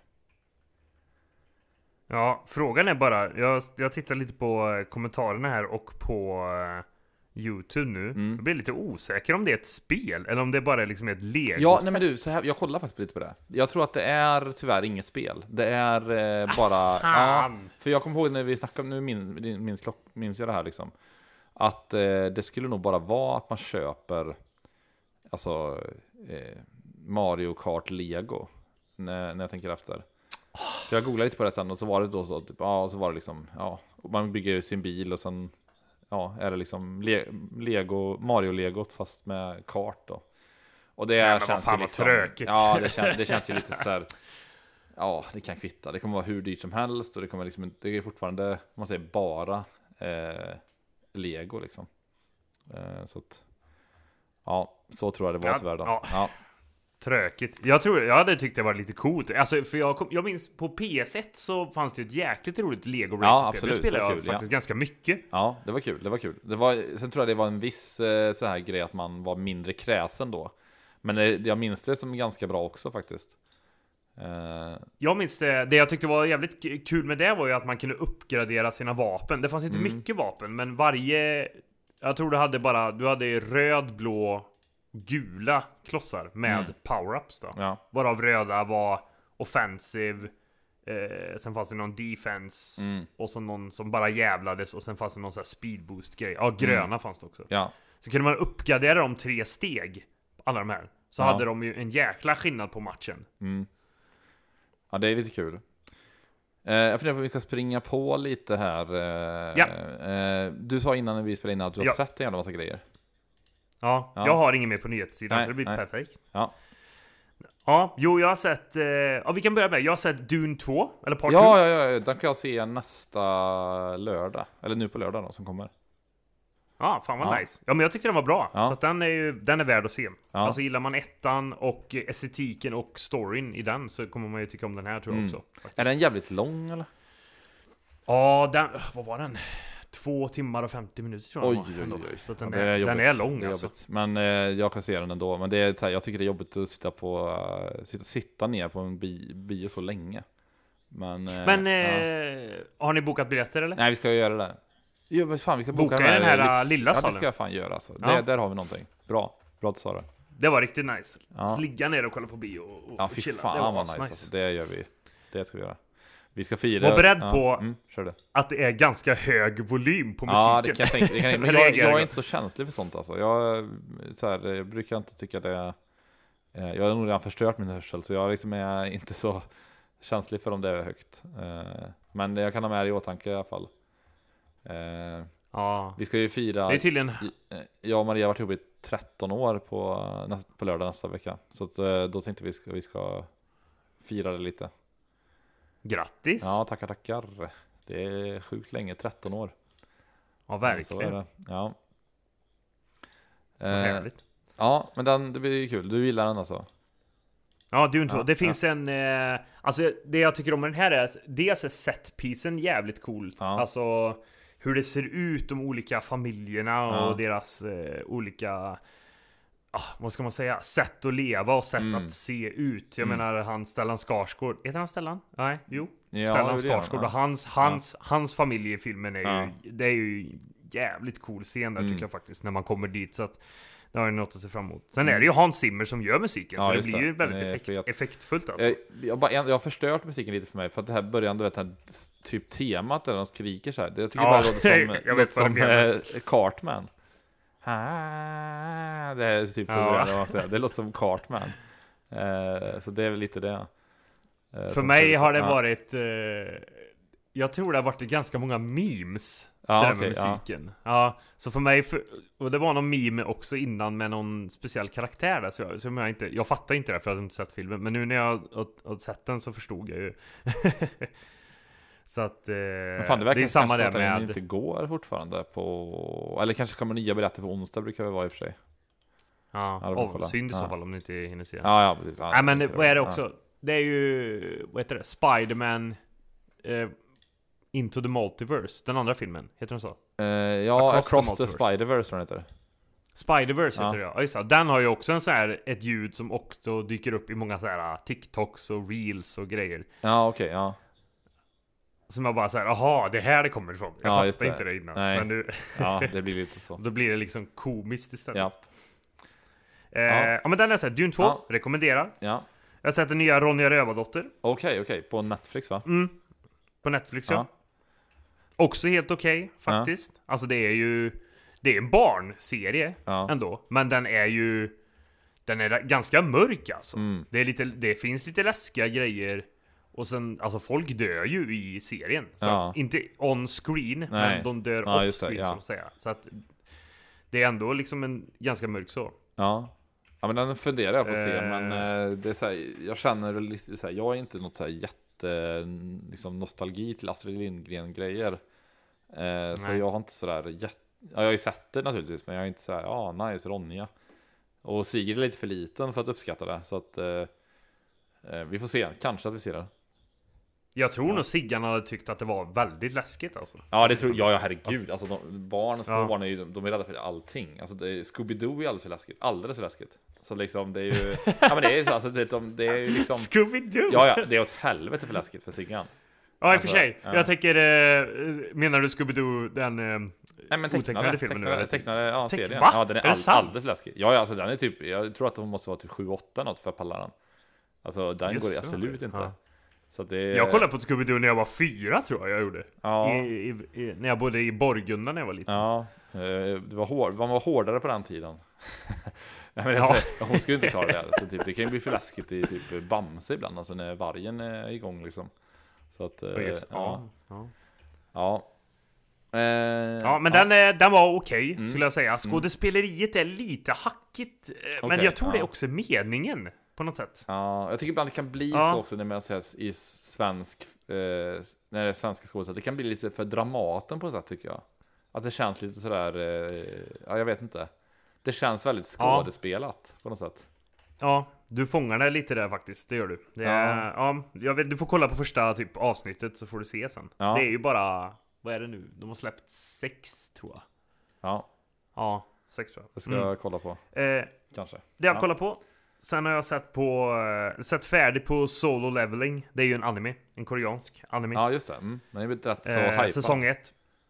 Ja, frågan är bara, jag, jag tittar lite på eh, kommentarerna här och på eh, YouTube nu. Mm. Jag blir lite osäker om det är ett spel eller om det bara är liksom ett Lego. Ja, nej men du, så här, jag kollar faktiskt lite på det. Jag tror att det är tyvärr inget spel. Det är eh, bara... Ja, fan. för jag kommer ihåg när vi snackade, nu min, minns, minns jag det här liksom. Att eh, det skulle nog bara vara att man köper alltså eh, Mario Kart Lego. När, när jag tänker efter. För jag googlade lite på det sen och så var det då så typ, ja, och så var det liksom, ja, man bygger sin bil och sen ja, är det liksom Le Lego, Mario-legot fast med kart då. Och det Nej, men känns vad fan ju vad liksom, tråkigt. ja, det känns, det känns ju lite så här, ja, det kan kvitta. Det kommer vara hur dyrt som helst och det kommer liksom inte, det är fortfarande, om man säger bara eh, Lego liksom. Eh, så att, ja, så tror jag det var Ja, tyvärr då. ja. Ja. Tråkigt. Jag tror, jag hade tyckt det var lite coolt. Alltså, för jag, kom, jag minns på P S ett så fanns det ett jäkligt roligt Lego Ja, Racing-spel. absolut. Det spelade Det var jag kul, faktiskt ja. ganska mycket. Ja, det var kul, det var kul. Det var, sen tror jag det var en viss eh, så här grej att man var mindre kräsen då. Men det, jag minns det som ganska bra också faktiskt. Eh, Jag minns det, det jag tyckte var jävligt k- kul med det var ju att man kunde uppgradera sina vapen. Det fanns inte Mm. mycket vapen, men varje... Jag tror du hade bara, du hade röd, blå, gula klossar med Mm. power-ups då. ja, Varav röda var offensive, eh, sen fanns det någon defense, mm, och så någon som bara jävlades, och sen fanns det någon sån här speedboost-grej. Ja, gröna Mm. fanns det också. ja, Så kunde man uppgradera dem tre steg, alla de här. Så Ja. hade de ju en jäkla skillnad på matchen. mm. Ja, det är lite kul. Eh, jag funderar på om vi ska springa på lite här. Eh, Ja. eh, du sa innan när vi spelade in att du har Ja. sett en jävla massa grejer. Ja, Ja. jag har ingen mer på nyhetssidan, Nej, så det blir nej. perfekt. Ja. Ja, jo, jag har sett... Eh, ja, vi kan börja med. Jag har sett Dune två, eller Part två. Ja, ja, ja, den kan jag se nästa lördag. Eller nu på lördag då, som kommer. Ja, fan vad Ja. nice. Ja, men jag tyckte den var bra. Ja. Så att den är ju, den är värd att se. Ja. Alltså gillar man ettan och estetiken och storyn i den så kommer man ju tycka om den här, tror jag Mm. också. Faktiskt. Är den jävligt lång eller? Ja, den... Vad var den? Två timmar och femtio minuter tror jag Oj, den var oj, ändå. oj, oj. Så att den, Ja, är, det den jobbigt. är lång Det är alltså. jobbigt. Men eh, jag kan se den ändå. Men det är, så här, jag tycker det är jobbigt att sitta på uh, sitta, sitta ner på en bi, bio så länge. Men, eh, Men ja. eh, har ni bokat biljetter eller? Nej, vi ska ju göra det. Jo, vad fan, vi ska boka, Boka i den här, lyx- lilla Ja, salen. det ska jag fan göra alltså. Ja. Det, där har vi någonting. Bra, bra att du sa det. Det var riktigt nice. Ja. Ligga ner och kolla på bio och, och Ja, fy chilla. fan Det var vad nice, nice. alltså. Det gör vi. Det ska vi göra. Vi ska fira. Var beredd ja. på- Mm, kör det. Att det är ganska hög volym på musiken. Ja, det kan jag tänka. Det kan, men Jag jag, reagerar jag är gott. inte så känslig för sånt alltså. Jag, så här, jag brukar inte tycka det Eh, jag har nog redan förstört min hörsel, så jag liksom är inte så känslig för om det är högt. Eh, men jag kan ha med det i åtanke i alla fall. Eh, Ja. vi ska ju fira... Det är tydligen... eh, jag och Maria har varit ihop i tretton år på, näst, på lördag nästa vecka. Så att, eh, då tänkte vi ska, vi ska fira det lite. Grattis! Ja, tackar, tackar. Det är sjukt länge, tretton år. Ja, verkligen. Så är det. Ja. Vad Eh, härligt. ja, men den, det blir ju kul. Du gillar den alltså? Ja, Dune två. Ja, det finns en... Eh, alltså, det jag tycker om den här är... Dels är setpisen jävligt cool. Ja. Alltså, hur det ser ut, de olika familjerna och Ja. deras eh, olika... Ah, vad ska man säga? Sätt att leva och sätt Mm. att se ut. Jag Mm. menar, han Stellan Skarsgård. Heter han Stellan? Nej, jo. Ja, Stellan det är det, Skarsgård. ja. Och hans, hans, hans familj i filmen är ju... Ja. Det är ju jävligt cool scen där Mm. tycker jag faktiskt. När man kommer dit. Så att det har ju något att se fram emot. Sen är det ju Hans Zimmer som gör musiken. Ja, så det just blir ju det. väldigt Den är effekt, fet. effektfullt alltså. Jag, jag, bara, jag har förstört musiken lite för mig. För att det här början, du vet, det här typ temat där de skriker så här. Det, jag tycker Ja, bara det låter som, jag låter vet vad som du menar. eh, Cartman. Ah, det är typ så Ja. det, man säger. Det låter som Cartman. Eh, så det är väl lite det. Eh, För som mig skriker. har det Ja. varit... Eh, jag tror det har varit ganska många memes. Ja, där okej, med ja. musiken. Ja. Så för mig... För, och det var någon meme också innan med någon speciell karaktär där. Så jag, som jag, inte, jag fattar inte det för jag hade inte sett filmen. Men nu när jag har, har sett den så förstod jag ju. Så att... Eh, Men fan, det det verkar är samma kanske där att den med... inte går fortfarande på... Eller kanske kommer nya biljetter på onsdag, brukar det vara i och för sig. Ja, Ja, det får oh, kolla. synd i så Ja. fall om ni inte hinner se den. Ja, ja, precis. Ja, Nej men inte vad är det Ja. också? Det är ju, vad heter det? Spider-Man eh, Into the Multiverse, den andra filmen, heter den så? Eh, ja, Across the Across the, Multiverse. Spider-Verse tror jag den heter. Spider-Verse Ja. heter det, ja just det. Den har ju också en sån här, ett ljud som också dyker upp i många så här TikToks och Reels och grejer. Ja, okej, ja. Som jag bara såhär, aha, det är här det kommer ifrån. Jag Ja, just fattar det. inte det innan. Nej. Men nu, Ja, det blir lite så. då blir det liksom komiskt istället. Ja, Eh, ja. ja men den har jag sett, Dune två, Ja. rekommenderar. ja. Jag har sett den nya Ronja Rövardotter. Okej, okej. På Netflix va? Mm. På Netflix, ja. Ja. Också helt okej, faktiskt. Alltså det är ju... Det är en barnserie Ja. ändå. Men den är ju... Den är ganska mörk alltså. Mm. Det, är lite, det finns lite läskiga grejer. Och sen, alltså folk dör ju i serien. Så Ja. att, inte on screen, Nej. men de dör Ja, off just det, screen ja. som säga. Så att det är ändå liksom en ganska mörk så. Ja. Ja, men den funderar jag på att se, Eh. men eh, det är så här, jag känner väl lite så här, jag är inte något så här jätte liksom nostalgi till Astrid Lindgren-grejer. Eh, så Nej. jag har inte sådär jätte... Ja, jag har ju sett det naturligtvis, men jag är inte så här, ja, ah, nice, Ronja. Och Sigrid är lite för liten för att uppskatta det, så att eh, eh, vi får se, kanske att vi ser det. Jag tror Ja. nog Siggan hade tyckt att det var väldigt läskigt alltså. Ja, det tror jag, ja, herregud. Alltså, de, barn, små Ja. barn är ju, de är rädda för allting. Alltså, det är, Scooby-Doo är alldeles för läskigt. Alldeles för läskigt. Så liksom, det är ju... ja, men det är ju så, alltså, det, de, det är ju liksom... Scooby-Doo! Ja, ja, det är åt helvete för läskigt för Siggan. Ja, i och Alltså, för sig. ja. Jag tänker, eh, menar du Scooby-Doo, den eh, Nej, men otecknade tecknade, filmen nu? tecknade, eller? tecknade, ja, Teck- serien. Va? Ja, den är, Är det all, sant? alldeles läskig. Ja, ja, alltså den är typ, jag tror att de måste vara till sju åtta något för att palla den. Alltså, den Just går så. absolut inte. Ja. Så att det är... Jag kollade på Scooby-Doo när jag var fyra, tror jag jag gjorde. Ja, I, i, i, när jag bodde i Borgunda när jag var liten. ja, eh, det var hård, man var hårdare på den tiden. Nej, men Ja. alltså, hon skulle inte klara det. Så typ, det kan ju bli för läskigt i typ Bamse ibland, alltså när vargen är igång liksom. Så att, eh, Ja, just- ja, ja. ja. Eh, Ja, men Den, eh, den var okej, Mm. skulle jag säga. Skådespeleriet är lite hackigt. eh, men Okej, jag tror det är ja. också meningen, på något sätt. Ja, jag tycker ibland det kan bli Ja. så också när man säger i svensk, eh, när det är svenska skådespelare. Det kan bli lite för Dramaten på något sätt, tycker jag. Att det känns lite sådär, eh, ja, jag vet inte. Det känns väldigt Ja. skådespelat på något sätt. Ja, du fångar det lite där faktiskt, det gör du. Det är, ja. jag vet, du får kolla på första typ avsnittet så får du se sen. Ja. Det är ju bara, vad är det nu? De har släppt sex, tror jag. Ja, Ja, sex tror jag. det ska Mm. jag kolla på, Eh, kanske. det har jag Ja. kollat på. Sen har jag sett på eh, sett färdigt på Solo Leveling. Det är ju en anime, en koreansk anime. Ja, just det. Mm. Men det är väl rätt så eh, hypad. säsong ett.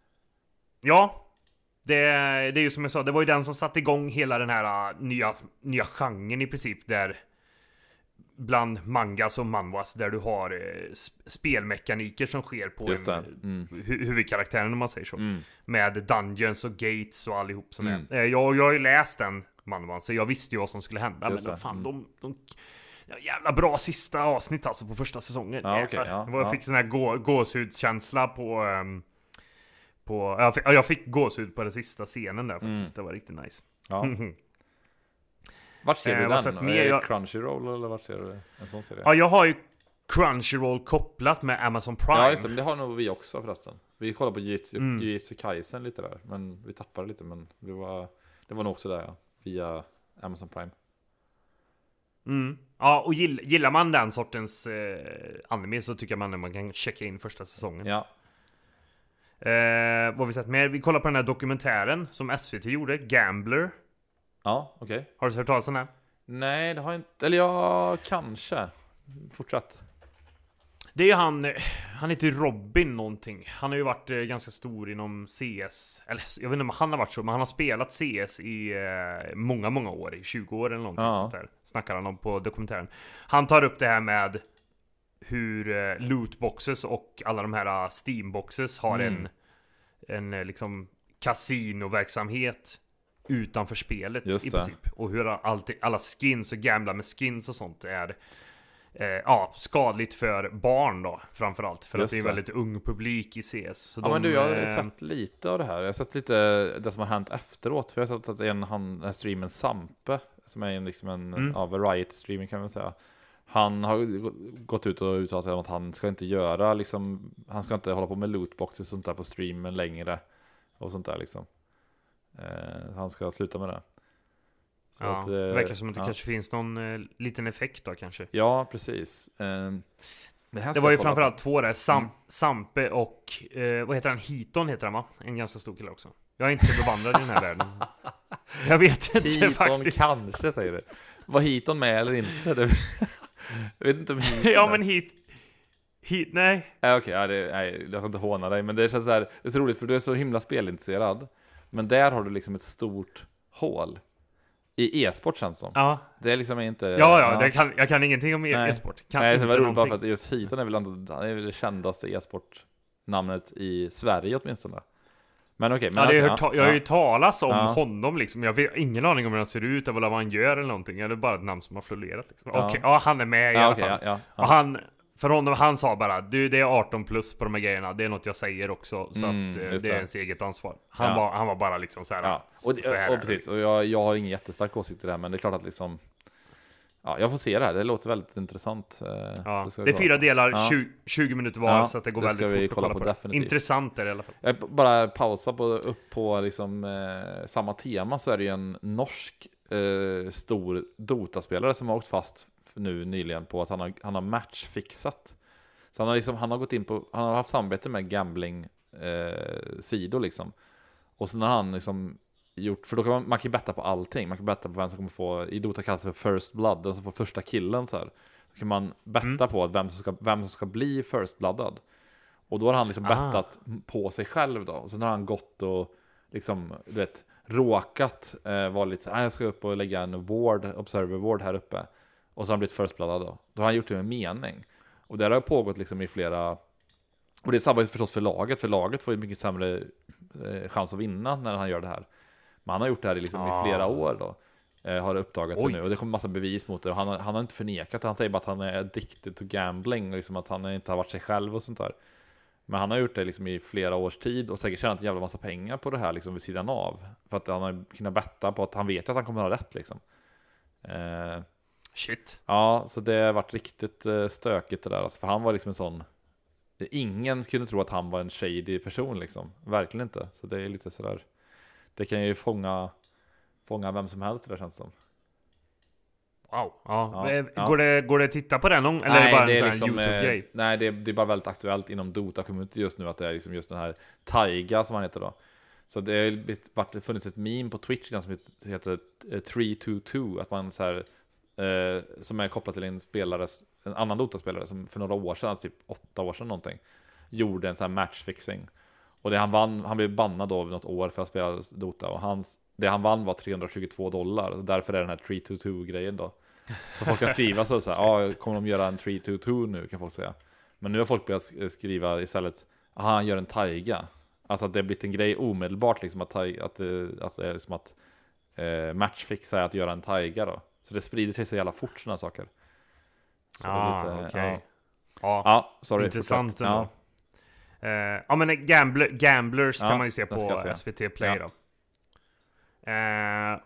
Ja, det, det är ju som jag sa, det var ju den som satte igång hela den här uh, nya, nya genren i princip, där bland mangas och manhwas, där du har eh, sp- spelmekaniker som sker på Just det. en, Mm. hu- huvudkaraktären, om man säger så. Mm. Med dungeons och gates och allihop som Mm. är. Eh, jag, jag har ju läst den man, man. Så jag visste ju vad som skulle hända. Just men det. fan, Mm. de, de ja, jävla bra sista avsnitt alltså på första säsongen. Ja, okej, ja, jag ja. fick sån här gå, gåshudkänsla på... Um, på jag, fick, ja, jag fick gåshud på den sista scenen där faktiskt. Mm. Det var riktigt nice. Ja. Vart ser Eh, du vad den? sett Är mer? det Jag- Crunchyroll eller vart ser du en sån serie? Ja, jag har ju Crunchyroll kopplat med Amazon Prime. Ja, just det, men det har nog vi också förresten. Vi kollade på Jujutsu Mm. Jujutsu Kaisen lite där, men vi tappade lite, men det var, det var nog också där, ja, via Amazon Prime. Mm. Ja, och gill, gillar man den sortens eh, anime så tycker man att man kan checka in första säsongen. Ja, Eh, vad har vi sett mer? Vi kollar på den här dokumentären som S V T gjorde, Gambler. ja, okej. Har du hört talas om den? Nej, det har jag inte, eller ja, kanske. Fortsätt. Det är ju han, eh, han heter Robin någonting. Han har ju varit eh, ganska stor inom C S. Eller jag vet inte om han har varit så, men han har spelat C S i eh, många, många år. I tjugo år eller någonting Ja. sånt där. Snackar han om på dokumentären. Han tar upp det här med hur eh, lootboxes och alla de här uh, Steamboxes har Mm. en, en eh, liksom kasinoverksamhet utanför spelet Just i det. princip. Och hur allt, alla skins och gambla med skins och sånt är eh, ja, skadligt för barn då, framförallt. För Just att det är en det. väldigt ung publik i C S. Så Ja, de, men du, jag har eh, sett lite av det här. Jag har sett lite det som har hänt efteråt. För jag har sett att en, han, den här streamen Sampe, som är en, liksom en Mm. ja, variety-streaming kan man säga. Han har gå- gått ut och uttalat sig om att han ska inte göra, liksom, han ska inte hålla på med lootboxes och sånt där på streamen längre. Och sånt där liksom. Eh, han ska sluta med det. Så ja, att, eh, det verkar som att det ja. kanske finns någon eh, liten effekt då kanske. Ja, precis. Eh, det här Det ska var ju jag kolla framförallt på. två där, Sam, Mm. Sampe och, eh, vad heter han? Hiton heter han va? En ganska stor kille också. Jag är inte så bevandrad i den här världen. Jag vet inte Hiton faktiskt. kanske, säger du. Var Hiton med eller inte? Det... jag vet inte om Hiton Ja är. men hit, hit, nej. Nej, okej, ja, det, nej, jag ska inte håna dig, men det känns så här, det är så roligt för du är så himla spelintresserad. Men där har du liksom ett stort hål. I e-sport känns som. Ja, Det är liksom inte... ja, ja det kan, jag kan ingenting om e- Nej. e-sport. Kan Nej, det inte var roligt bara någonting. för att just Hiton är väl ändå, han är väl det kändaste e-sport-namnet i Sverige åtminstone. Men okej, men Ja, det har jag, okej, hört ta- ja, jag har ju ja. talas om Ja. honom liksom. Jag har ingen aning om hur han ser ut eller vad han gör eller någonting. Eller bara ett namn som har florerat liksom. Ja. Okej, ja han är med i Ja, alla okej, fall. ja, ja, ja. Och han, för honom, han sa bara du det är arton plus på de här grejerna. Det är något jag säger också. Så Mm, att eh, just det är det. ens eget ansvar. Han, Ja. var, han var bara liksom så här. Ja, och, så här det, är och det. precis, och jag, jag har ingen jättestark åsikt i det här, men det är klart att liksom, ja, jag får se det här, det låter väldigt intressant. eh, Ja. så ska Det är kolla. fyra delar, Ja. tjugo, tjugo minuter var, Ja, så att det går det väldigt ska vi fort att kolla kolla på på, det. definitivt. Intressant är det i alla fall. Jag bara pausa på, upp på liksom, eh, samma tema, så är det ju en norsk eh, stor Dota-spelare som har åkt fast nu nyligen på att han har, han har matchfixat. Så han har, liksom, han har gått in på, han har haft samarbete med gambling eh, sidor liksom. Och sen har han liksom gjort, för då kan man, man kan betta på allting. Man kan betta på vem som kommer få, i Dota kallas det för first blood, den som får första killen så här. Så kan man betta Mm. på vem som, ska, vem som ska bli first bloodad. Och då har han liksom Ah. bettat på sig själv då. Och sen har han gått och liksom, du vet, råkat eh, vara lite så här, jag ska upp och lägga en ward, observer ward här uppe. Och så har han blivit first bloodad då. Då har han gjort det med mening. Och det har pågått liksom i flera, och det är samma förstås för laget, för laget får ju mycket sämre eh, chans att vinna när han gör det här. Men han har gjort det här i, liksom, Ah. i flera år då. Eh, har det uppdagats Oj. nu, och det kommer massa bevis mot det. Och han, har, han har inte förnekat det, han säger bara att han är addicted to gambling, liksom att han inte har varit sig själv och sånt där. Men han har gjort det liksom i flera års tid och säkert tjänat en jävla massa pengar på det här liksom vid sidan av. För att han har kunnat betta på att han vet att han kommer ha rätt liksom. Eh, Shit. Ja, så det har varit riktigt eh, stökigt det där. Alltså, för han var liksom en sån... Ingen kunde tro att han var en shady person liksom. Verkligen inte. Så det är lite sådär... Det kan ju fånga, fånga vem som helst det där, känns som. Wow. Ja. Ja, Eh, ja. Går, det, går det att titta på den någon? Eller är det bara en sån här YouTube-grej? eh, nej, det är, det är bara väldigt aktuellt inom Dota-community just nu att det är liksom just den här Taiga som han heter då. Så det har blivit- varit funnits ett meme på Twitch som heter, heter tre två två, att man så här, eh, som är kopplat till en spelare, en annan Dota-spelare som för några år sedan, alltså typ åtta år sedan någonting, gjorde en sån här matchfixing. Och det han vann, han blev bannad då något år för att spela Dota, och hans, det han vann var trehundratjugotvå dollar, så därför är den här tre två två grejen då. Så folk kan skriva så, så här, ja, kommer de göra en tre två två nu, kan folk säga. Men nu har folk börjat skriva istället, aha, han gör en taiga. Alltså att det har blivit en grej omedelbart liksom, att, tai- att, det- att det är liksom att eh, matchfixa att göra en taiga då. Så det sprider sig så jävla fort sådana saker. Så ah, det är lite, okej. ja. Ja, Ja, sorry. intressant fortsatt. ändå. Ja, uh, ja men Gambler, Gamblers Ja, kan man ju se det ska på jag se. S V T Play Ja. då. Uh,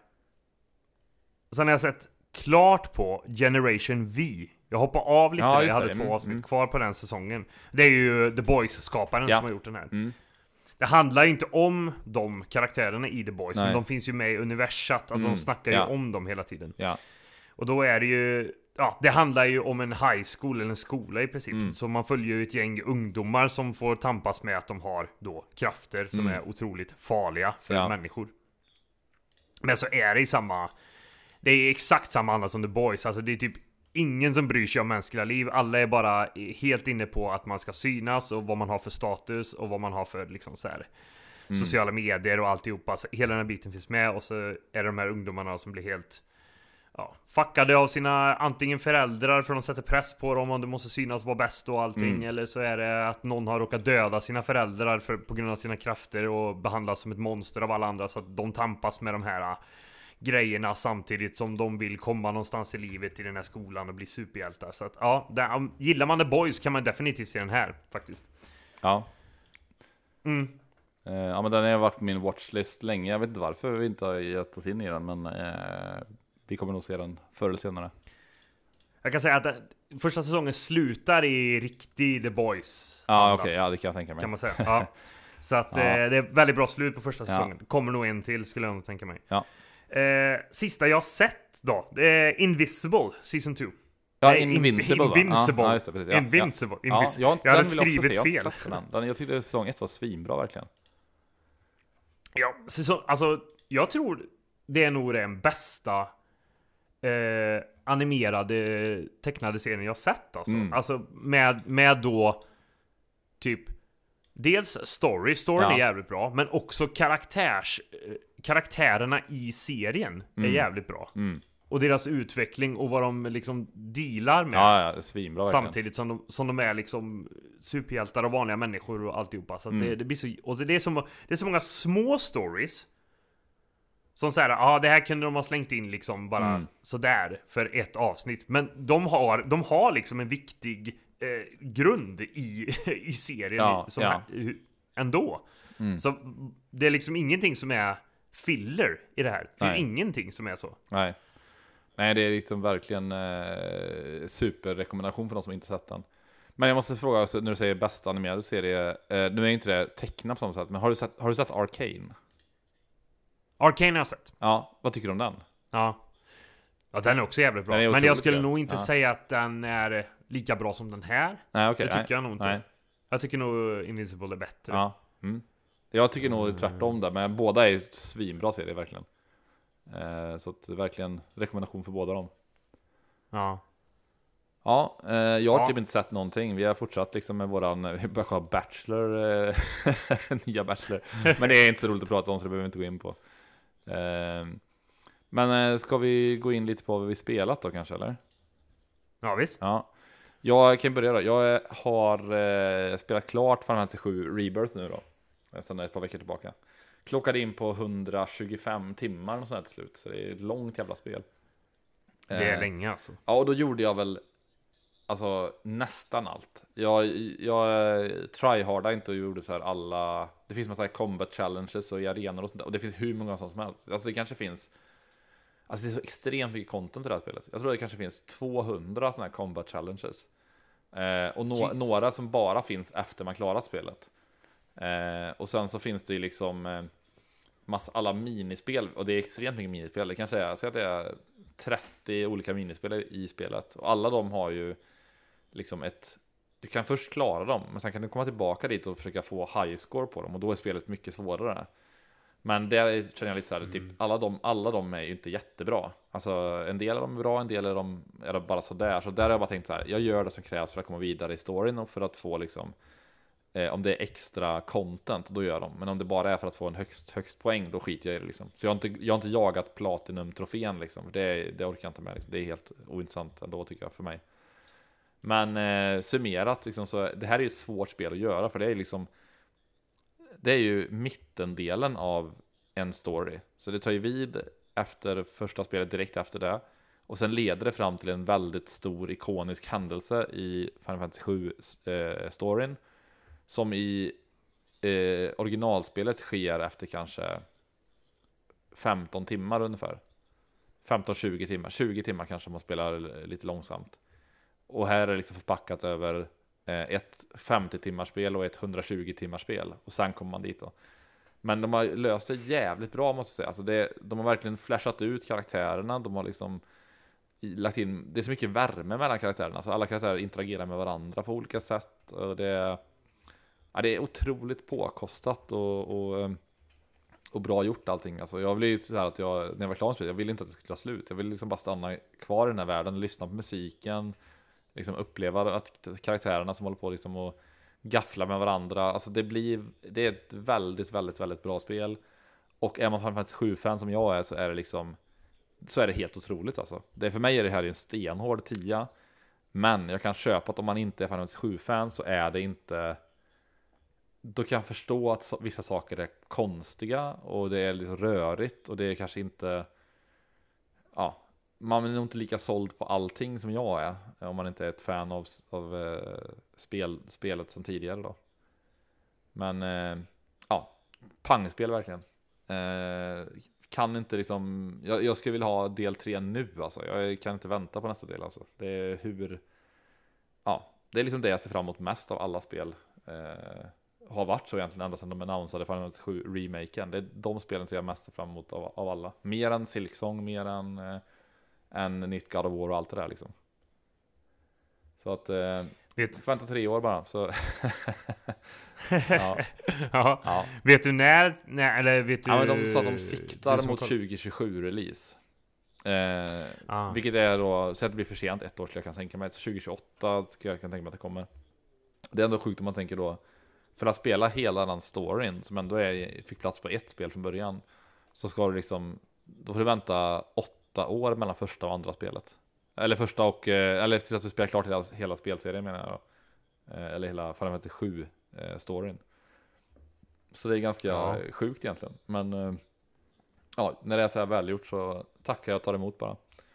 sen har jag sett klart på Generation V. Jag hoppar av lite Ja, där, just jag hade det. två Mm, avsnitt mm. kvar på den säsongen. Det är ju The Boys-skaparen Ja. som har gjort den här. Mm. Det handlar inte om de karaktärerna i The Boys, Nej. men de finns ju med i universat, alltså Mm, de snackar ja. ju om dem hela tiden. Ja. Och då är det ju, ja, det handlar ju om en high school eller en skola i princip. Mm. Så man följer ju ett gäng ungdomar som får tampas med att de har då krafter som Mm. är otroligt farliga för Ja. människor. Men så är det i samma, det är exakt samma anda som The Boys, alltså det är typ ingen som bryr sig om mänskliga liv. Alla är bara helt inne på att man ska synas och vad man har för status och vad man har för liksom så här Mm. sociala medier och alltihopa. Så hela den här biten finns med och så är det de här ungdomarna som blir helt ja, fuckade av sina antingen föräldrar för de sätter press på dem om du måste synas vara bäst och allting. Mm. Eller så är det att någon har råkat döda sina föräldrar för, på grund av sina krafter och behandlas som ett monster av alla andra så att de tampas med de här grejerna samtidigt som de vill komma någonstans i livet i den här skolan och bli superhjältar. Så att ja, där, gillar man The Boys kan man definitivt se den här faktiskt. Ja. Mm. Eh, ja, men den har varit på min watchlist länge. Jag vet inte varför vi inte har gett oss in i den, men eh, vi kommer nog se den förr eller senare. Jag kan säga att den, första säsongen slutar i riktig The Boys. Ja, okej, okay, ja, det kan jag tänka mig. Kan man säga. Ja. Så att Ja. eh, det är väldigt bra slut på första Ja. säsongen. Kommer nog en till skulle jag nog tänka mig. Ja. Eh, sista jag sett då, det är Invisible Season två. Ja, Nej, Invincible, va? Invincible. Ja, ja, just det, precis. Ja, Invincible. Ja, ja, Invis- jag, jag hade den vill jag också skrivit se. Jag har inte fel. sett den. den. Jag tyckte säsong ett var svinbra verkligen. Ja, säsong, alltså jag tror det är nog den bästa eh, animerade tecknade serien jag sett alltså. Mm. Alltså med, med då typ dels story, storyn Ja. är jävligt bra, men också karaktärs eh, karaktärerna i serien är Mm. jävligt bra. Mm. Och deras utveckling och vad de liksom dealar med. Ja, ja, det är svinbra verkligen. Samtidigt som de, som de är liksom superhjältar och vanliga människor och alltihopa. Så att Mm. det, det blir så, och det är, så, det är så många små stories som säger, ja ah, det här kunde de ha slängt in liksom bara Mm. sådär för ett avsnitt. Men de har, de har liksom en viktig eh, grund i, i serien Ja, som ja. Här, ändå. Mm. Så det är liksom ingenting som är filler i det här. Det är Nej. ingenting som är så. Nej. Nej, det är liksom verkligen eh, superrekommendation för de som inte sett den. Men jag måste fråga, alltså, när du säger bästa animerade serie, eh, nu är inte det tecknat på något sätt, men har du sett, har du sett Arcane? Arcane har jag sett. Ja, vad tycker du om den? Ja. Ja, den är också jävligt bra. Den är Men jag otroligt skulle bra. nog inte Ja. säga att den är lika bra som den här. Nej, okej. Det tycker nej. jag nog inte. Nej. Jag tycker nog Invincible är bättre. Ja. Mm. Jag tycker nog tvärtom där, men båda är svinbra serier verkligen. Eh, så att verkligen rekommendation för båda dem. Ja. Ja, eh, jag har Ja. typ inte sett någonting. Vi har fortsatt liksom med våran, vi börjar ha Bachelor, eh, nya Bachelor. Men det är inte så roligt att prata om så det behöver vi inte gå in på. Eh, men eh, ska vi gå in lite på vad vi spelat då kanske, eller? Ja, visst. Ja. Jag kan börja då. Jag har eh, spelat klart Final Fantasy sju Rebirth nu då. Sedan ett par veckor tillbaka. Klockade in på hundratjugofem timmar och sånt här till slut. Så det är ett långt jävla spel. Det är Eh, länge alltså. Ja, och då gjorde jag väl alltså nästan allt. Jag, jag tryhardade inte och gjorde så här alla. Det finns massa combat challenges och i arenor och sånt där. Och det finns hur många som helst. Alltså det kanske finns. Alltså det är så extremt mycket content i det här spelet. Jag tror det kanske finns tvåhundra sådana här combat challenges. Eh, och no- Jesus. några som bara finns efter man klarat spelet. Eh, och sen så finns det ju liksom eh, massa alla minispel. Och det är extremt mycket minispel. Det kanske är så att det är trettio olika minispel i spelet. Och alla de har ju liksom ett. Du kan först klara dem, men sen kan du komma tillbaka dit och försöka få high score på dem. Och då är spelet mycket svårare. Men där känner jag lite så här, typ alla de, alla de är ju inte jättebra. Alltså en del av dem är bra, en del av dem är bara sådär. Så där har jag bara tänkt så här, jag gör det som krävs för att komma vidare i storyn och för att få liksom eh, om det är extra content, då gör jag dem. Men om det bara är för att få en högst, högst poäng, då skiter jag i det liksom. Så jag har inte, jag har inte jagat Platinum-trofén liksom, för det, det orkar jag inte med liksom. Det är helt ointressant ändå tycker jag för mig. Men eh, summerat liksom, så det här är ju ett svårt spel att göra, för det är liksom det är ju mittendelen av en story. Så det tar ju vid efter första spelet, direkt efter det. Och sen leder det fram till en väldigt stor ikonisk händelse i Final Fantasy sju eh, storyn. Som i eh, originalspelet sker efter kanske femton timmar ungefär. femton tjugo timmar. tjugo timmar kanske om man spelar lite långsamt. Och här är det liksom förpackat över eh, ett femtio timmars spel och ett hundratjugo timmars spel. Och sen kommer man dit då. Men de har löst det jävligt bra, måste jag säga. Alltså det, de har verkligen flashat ut karaktärerna. De har liksom lagt in, det är så mycket värme mellan karaktärerna. Alltså alla karaktärer interagerar med varandra på olika sätt. Och det, ja, det är otroligt påkostat och, och, och bra gjort allting. Alltså jag blev så här att jag, när jag var klar med spelet, jag ville inte att det skulle ta slut. Jag ville liksom bara stanna kvar i den här världen, lyssna på musiken, liksom uppleva att karaktärerna som håller på liksom och gaffla med varandra. Alltså det blir, det är ett väldigt, väldigt, väldigt bra spel. Och är man Final Fantasy sju-fan som jag är, så är det liksom, så är det helt otroligt alltså. Det, för mig är det här en stenhård tia. Men jag kan köpa att om man inte är Final Fantasy sju-fan så är det inte, då kan jag förstå att vissa saker är konstiga och det är liksom rörigt och det är kanske inte, ja, man är nog inte lika såld på allting som jag är, om man inte är ett fan av, av uh, spel, spelet som tidigare då. Men uh, ja, pangspel verkligen. Uh, kan inte liksom, jag, jag skulle vilja ha del tre nu alltså. Jag kan inte vänta på nästa del alltså. Det är hur, ja, det är liksom det jag ser fram emot mest av alla spel. Uh, har varit så egentligen ända sedan de annonserade Final Fantasy sju remaken. Det är de spelen ser jag mest fram emot av, av alla. Mer än Silksong, mer än uh, en nytt God of War och allt det där liksom. Så att eh, vet vänta tre år bara så ja. ja. ja. Vet du när, när eller vet du, ja, men de sa att de siktar mot tjugo tjugosju release. Eh, ah. Vilket är då, så att det blir för sent ett år skulle jag kan tänka mig. Så tjugo tjugoåtta ska jag kan tänka mig att det kommer. Det är ändå sjukt om man tänker då, för att spela hela den storyn som ändå är, fick plats på ett spel från början, så ska du liksom, då får du vänta åtta år mellan första och andra spelet. Eller första och, eller tills att du spelar klart hela, hela spelserien menar jag då. Eller hela Final Fantasy sju eh, storyn. Så det är ganska ja. sjukt egentligen. Men eh, ja, när det är så här välgjort så tackar jag och tar emot bara.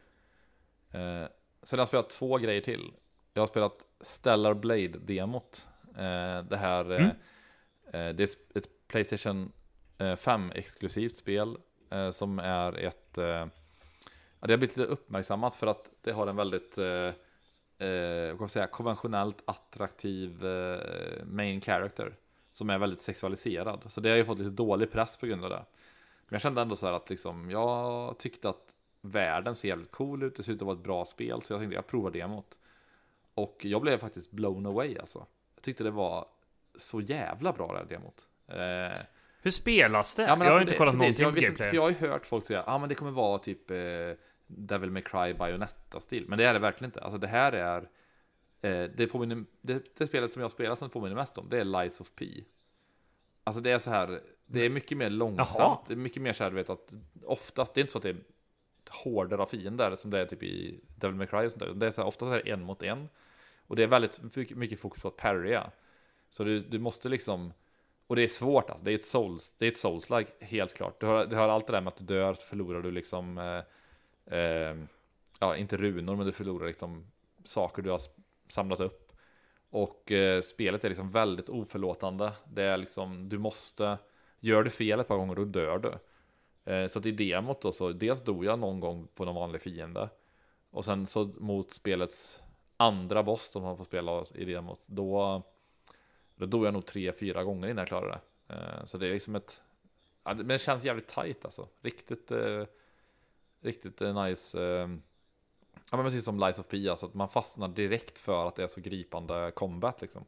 Eh, så jag har spelat två grejer till. Jag har spelat Stellar Blade-demot. Eh, det här mm. eh, det är ett PlayStation fem exklusivt spel eh, som är ett eh, det har blivit lite uppmärksammat för att det har en väldigt eh, eh, vad säga, konventionellt attraktiv eh, main character som är väldigt sexualiserad. Så det har ju fått lite dålig press på grund av det. Men jag kände ändå så här att liksom, jag tyckte att världen ser jävligt cool ut. Det ser ut att vara ett bra spel, så jag tänkte jag provar demot. Och jag blev faktiskt blown away alltså. Jag tyckte det var så jävla bra det här demot. Eh, Hur spelas det? Ja, jag alltså har inte det, kollat precis, någonting jag vet, för jag har ju hört folk säga, ja ah, men det kommer vara typ eh, Devil May Cry Bayonetta-stil. Men det är det verkligen inte. Alltså det här är eh, det, påminner, det, det spelet som jag spelar som det påminner mest om, det är Lies of P. Alltså det är så här, det är mycket mer långsamt. Jaha. Det är mycket mer så här, du vet att oftast, det är inte så att det är hårdare av fiender som det är typ i Devil May Cry och sånt där. Det är så här, oftast är det en mot en. Och det är väldigt mycket fokus på att parrya. Så du, du måste liksom, och det är svårt alltså, det är ett souls, det är ett souls-like helt klart. Du har, du har allt det där med att du dör, så förlorar du liksom eh, eh, ja, inte runor, men du förlorar liksom saker du har samlat upp. Och eh, spelet är liksom väldigt oförlåtande. Det är liksom, du måste, gör du fel ett par gånger, då dör du. Eh, så att i demot då, så dels dog jag någon gång på någon vanlig fiende. Och sen så mot spelets andra boss som man får spela i demot, då Då dog jag nog tre, fyra gånger innan jag klarade det. Uh, så det är liksom ett, ja, men det känns jävligt tight alltså. Riktigt uh, Riktigt uh, nice uh, ja, men precis som Lies of P, alltså att man fastnar direkt för att det är så gripande combat liksom.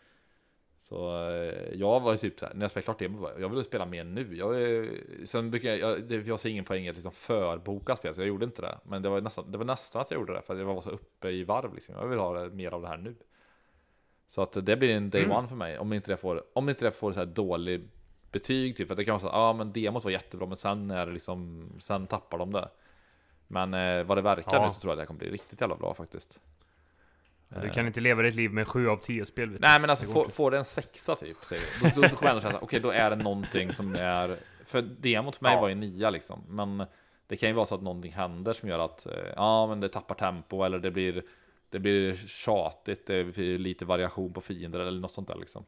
Så uh, jag var ju typ så här, när jag spelade klart det, jag ville spela mer nu. Jag, sen brukar jag, jag, det, jag ser ingen poäng att liksom förboka spel, så jag gjorde inte det. Men det var nästan, det var nästan att jag gjorde det, för att jag var så uppe i varv liksom. Jag vill ha mer av det här nu. Så att det blir en day mm. one för mig. Om inte det får, om inte det får så här dålig betyg typ, för att det kan vara så, ja ah, men demot var jättebra, men sen är det liksom, sen tappar de det. Men eh, vad det verkar ja. nu så tror jag att det kommer bli riktigt jävla bra faktiskt. Du kan inte leva ditt liv med sju av tio spel. Vet Nej, men alltså får, får det en sexa typ, säger då, då, då kommer jag ändå känna, okej, okay, då är det någonting som är, för demot för mig ja. var ju nia liksom, men det kan ju vara så att någonting händer som gör att eh, ja, men det tappar tempo eller det blir det blir tjatigt, det är lite variation på fiender eller något sånt där liksom.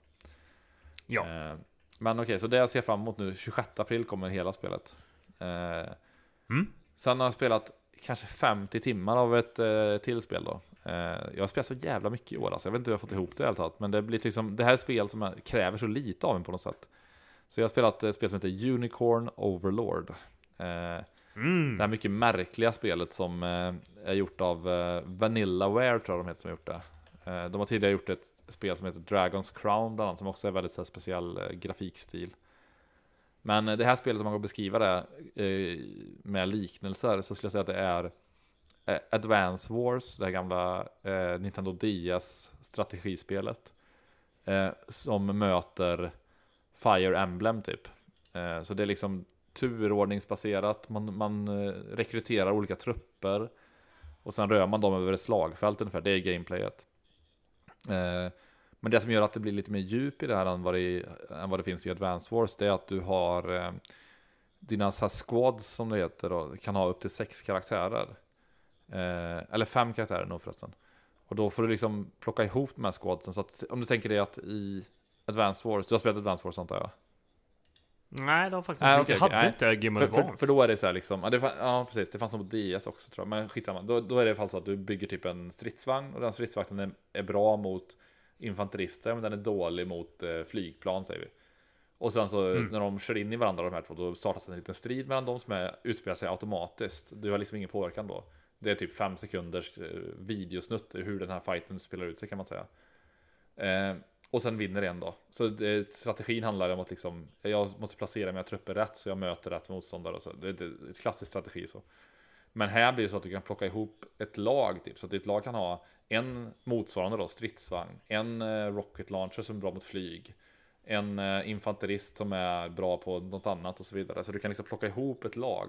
Ja. Eh, men okej, okay, så det jag ser fram emot nu, tjugosjätte april kommer hela spelet. Eh, Mm. Sen har jag spelat kanske femtio timmar av ett eh, till spel då. Eh, jag har spelat så jävla mycket i år, alltså. Jag vet inte hur jag har fått ihop det helt taget, men det blir liksom, det här är spel som kräver så lite av en på något sätt. Så jag har spelat ett spel som heter Unicorn Overlord. Eh, Mm. Det här mycket märkliga spelet som eh, är gjort av eh, Vanillaware, tror jag de heter, som har gjort det. Eh, de har tidigare gjort ett spel som heter Dragon's Crown bland annat, som också är väldigt så här, speciell eh, grafikstil. Men det här spelet, som man kan beskriva det eh, med liknelser, så skulle jag säga att det är eh, Advance Wars, det här gamla eh, Nintendo D S strategispelet, eh, som möter Fire Emblem typ. Eh, så det är liksom turordningsbaserat, man, man eh, rekryterar olika trupper och sen rör man dem över ett slagfält ungefär, det är gameplayet. Eh, Men det som gör att det blir lite mer djup i det här än vad det, än vad det finns i Advance Wars, det är att du har eh, dina så här squads, som det heter då, kan ha upp till sex karaktärer. Eh, eller fem karaktärer nog förresten. Och då får du liksom plocka ihop de här squadsen. Så att, om du tänker dig att i Advance Wars, du har spelat Advance Wars, antar jag? Nej, det har faktiskt Nej, inte. okej, Jag hade okej, inte Game För, of för, Advance. för då är det så här liksom, ja, det, fa- ja precis, det fanns nog på D S också tror jag, men skitsamma. Då, då är det i alla fall så att du bygger typ en stridsvagn, och den stridsvagnen är, är bra mot infanterister, men den är dålig mot eh, flygplan, säger vi. Och sen så Mm. när de kör in i varandra, de här två, då startas en liten strid mellan de som är, utspelar sig automatiskt. Du har liksom ingen påverkan då. Det är typ fem sekunders eh, videosnutt hur den här fighten spelar ut sig, kan man säga. Eh, och sen vinner en då. Så det, strategin handlar om att liksom, jag måste placera mina trupper rätt så jag möter rätt motståndare. Och så. Det, det är ett klassisk strategi så. Men här blir det så att du kan plocka ihop ett lag typ, så att ditt lag kan ha en motsvarande då, stridsvagn, en eh, rocket launcher som är bra mot flyg, en eh, infanterist som är bra på något annat och så vidare. Så du kan liksom plocka ihop ett lag.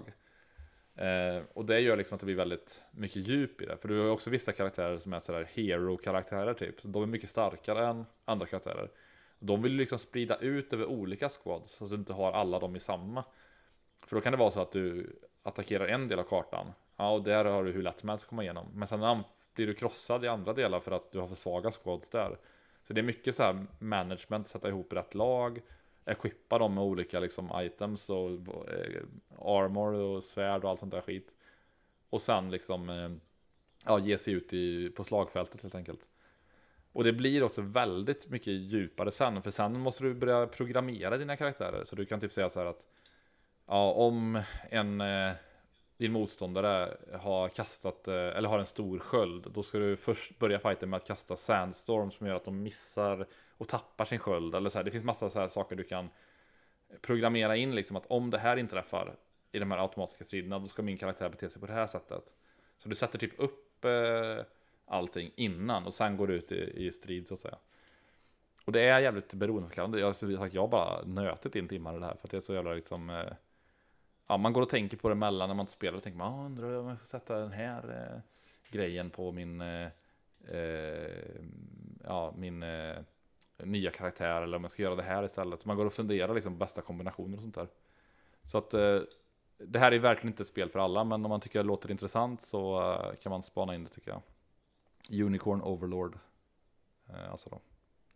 Eh, och det gör liksom att det blir väldigt mycket djup i det. För du har också vissa karaktärer som är sådär hero-karaktärer typ. Så de är mycket starkare än andra karaktärer. De vill liksom sprida ut över olika squads, så att du inte har alla dem i samma. För då kan det vara så att du attackerar en del av kartan. Ja, och där har du hur lätt som helst att komma igenom. Men sen blir du krossad i andra delar för att du har för svaga squads där. Så det är mycket så här management, sätta ihop rätt lag, equippa dem med olika liksom items och eh, armor och svärd och allt sånt där skit. Och sen liksom eh, ja, ge sig ut i, på slagfältet helt enkelt. Och det blir också väldigt mycket djupare sen, för sen måste du börja programmera dina karaktärer. Så du kan typ säga så här att ja, om en eh, din motståndare har kastat eh, eller har en stor sköld, då ska du först börja fighten med att kasta sandstorm som gör att de missar och tappar sin sköld eller så här. Det finns massa så här saker du kan programmera in liksom, att om det här inträffar i de här automatiska striderna, då ska min karaktär bete sig på det här sättet. Så du sätter typ upp eh, allting innan och sen går du ut i, i strid så att säga. Och det är jävligt beroendeframkallande. Jag har sagt, jag har bara nötit in timmar i det här för att det är så jävla liksom eh, ja, man går och tänker på det mellan när man inte spelar och tänker man, ah, undrar om jag ska sätta den här eh, grejen på min eh, eh, ja, min eh, nya karaktär, eller om jag ska göra det här istället. Så man går och funderar liksom bästa kombinationer och sånt där. Så att eh, det här är verkligen inte ett spel för alla, men om man tycker det låter intressant så eh, kan man spana in det, tycker jag. Unicorn Overlord. Eh, alltså då.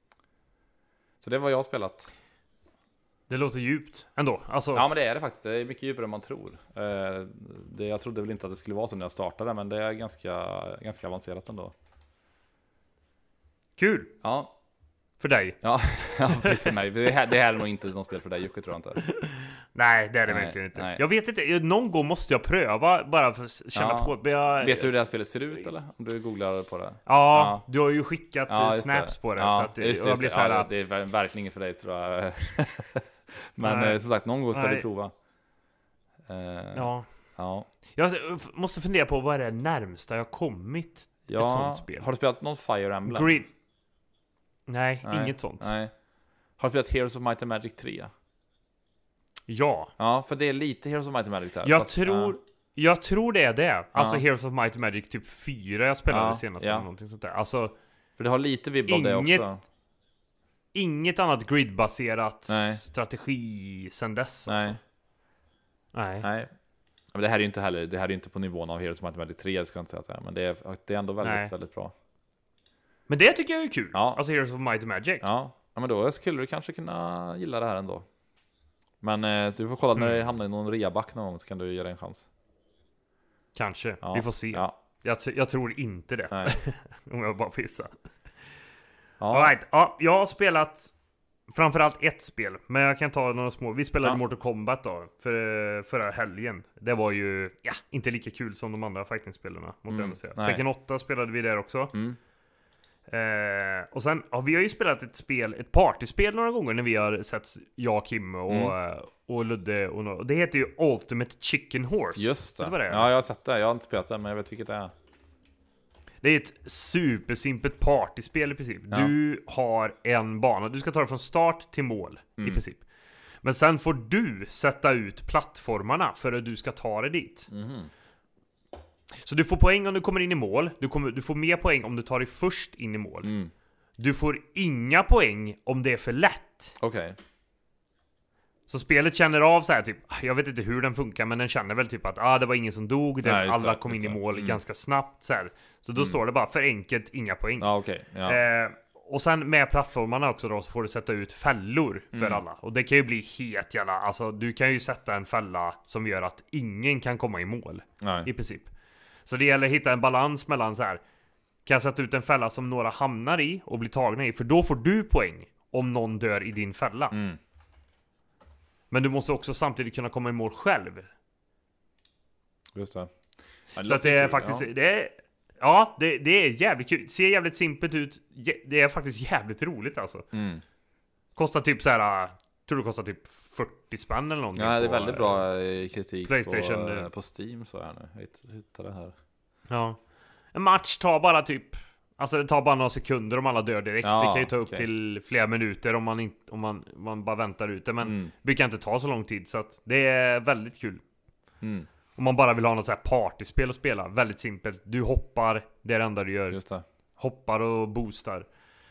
Så det var jag har spelat. Det låter djupt ändå. Alltså... Ja, men det är det faktiskt. Det är mycket djupare än man tror. Eh, det, jag trodde väl inte att det skulle vara så när jag startade, men det är ganska, ganska avancerat ändå. Kul! Ja. För dig. Ja, för mig. Det här, det här är nog inte någon spel för dig, Jocke, tror jag inte. Nej, det är det Nej, verkligen inte. nej. Jag vet inte, någon gång måste jag pröva bara för att känna Ja. på. Men jag... Vet du hur det här spelet ser ut, eller? Om du googlar på det. Ja, Ja. du har ju skickat Ja, eh, just snaps på det. Ja, så att det, just och det, jag just blir det. så här, Ja, det är ver- verkligen inget för dig, tror jag. Men Nej. eh, som sagt, någon gång ska Nej. du prova. Eh, ja. ja. Jag måste fundera på vad är det närmsta jag kommit Ja. ett sånt spel. Har du spelat någon Fire Emblem? Grid. Nej, Nej, inget sånt. Nej. Har du spelat Heroes of Might and Magic tre? Ja. Ja, för det är lite Heroes of Might and Magic där. Jag Fast, tror... Jag tror det är det. Alltså Ja. Heroes of Might and Magic typ fyra jag spelade Ja, senast ja. eller någonting sånt där. Alltså för det har lite vibb av det Inget- också. inget annat gridbaserat Nej. strategi sen dess Nej. alltså. Nej. Nej. Men det här är ju inte heller, det här är ju inte på nivån av Heroes of Might and Magic tre, ska jag inte säga att det är, men det är, det är ändå väldigt, Nej. väldigt bra. Men det tycker jag är kul. Ja. Alltså Heroes of Might and Magic. Ja, ja men då skulle du kanske kunna gilla det här ändå. Men eh, du får kolla när Mm. det hamnar i någon reaback någon gång, så kan du ge det en chans. Kanske. Ja. Vi får se. Ja. Jag, jag tror inte det. Nej. Om jag bara får gissa. Ja. All right. Ja, jag har spelat framförallt ett spel, men jag kan ta några små. Vi spelade Ja. Mortal Kombat då för, förra helgen. Det var ju ja, inte lika kul som de andra fighting-spelarna, måste jag Mm, ändå säga. nej. Tekken åtta spelade vi där också. Mm. Eh, och sen, ja, vi har ju spelat ett spel, ett partyspel några gånger när vi har sett jag, Kim och, Mm. eh, och Ludde och, och det heter ju Ultimate Chicken Horse. Just det. Vet du vad det är? Ja, jag har sett det. Jag har inte spelat det, men jag vet vilket det är. Det är ett supersimpelt partyspel i princip. Ja. Du har en bana, du ska ta det från start till mål Mm. i princip. Men sen får du sätta ut plattformarna för att du ska ta dig dit. Mhm. Så du får poäng om du kommer in i mål. Du, kommer, du får mer poäng om du tar dig först in i mål. Mm. Du får inga poäng om det är för lätt. Okej. Så spelet känner av så här typ, jag vet inte hur den funkar, men den känner väl typ att ah, det var ingen som dog, det, Nej, just alla det, kom in just i det. mål Mm. ganska snabbt så här. Så då Mm. står det bara för enkelt, inga poäng. Ja, okej. Ja. Eh, och sen med plattformarna också då, så får du sätta ut fällor för Mm. alla. Och det kan ju bli helt jävla, alltså du kan ju sätta en fälla som gör att ingen kan komma i mål Nej. i princip. Så det gäller att hitta en balans mellan så här. Kan jag sätta ut en fälla som några hamnar i och blir tagna i, för då får du poäng om någon dör i din fälla. Mm. Men du måste också samtidigt kunna komma i mål själv. Just det. Ja, Så att låter det är kul, faktiskt, ja. det är, ja, det, det är jävligt kul. Ser jävligt simpelt ut. Jä- Det är faktiskt jävligt roligt alltså. Mm. Kostar typ så här, tror det kostar typ fyrtio spänn eller någonting. Ja, det är på, väldigt bra eh, kritik PlayStation, på, eh. eh, på Steam så här nu. Jag hitt- hittade det här. Ja. En match tar bara typ, alltså det tar bara några sekunder om alla dör direkt. Ja, det kan ju ta upp okej. till flera minuter om man, inte, om man, man bara väntar ute. Men Mm. det brukar inte ta så lång tid, så att det är väldigt kul. Mm. Om man bara vill ha något så här partyspel att spela, väldigt simpelt. Du hoppar, det är det enda du gör. Just det. Hoppar och boostar.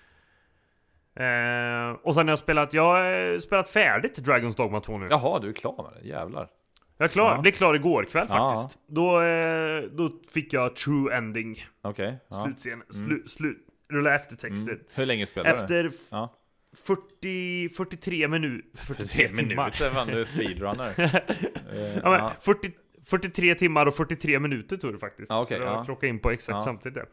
Eh, och sen har jag spelat, jag har spelat färdigt Dragon's Dogma två nu. Jaha, du är klar med det. Jävlar. Jag är klar, Ja. blev klar igår kväll Ja. faktiskt. Då, eh, då fick jag true ending. Okej. Ja. Slutscen. Slu, slut. Rulla eftertexter. Mm. Hur länge spelar du? Efter f- Ja. fyrtio, fyrtiotre minuter. fyrtiotre minuter. minuter, fan, du är speedrunner. Eh, Ja, men ja. fyrtio, fyrtiotre timmar och fyrtiotre minuter tog det faktiskt. Ja, okej, Så jag ja. klockade in på exakt Ja. samtidigt där.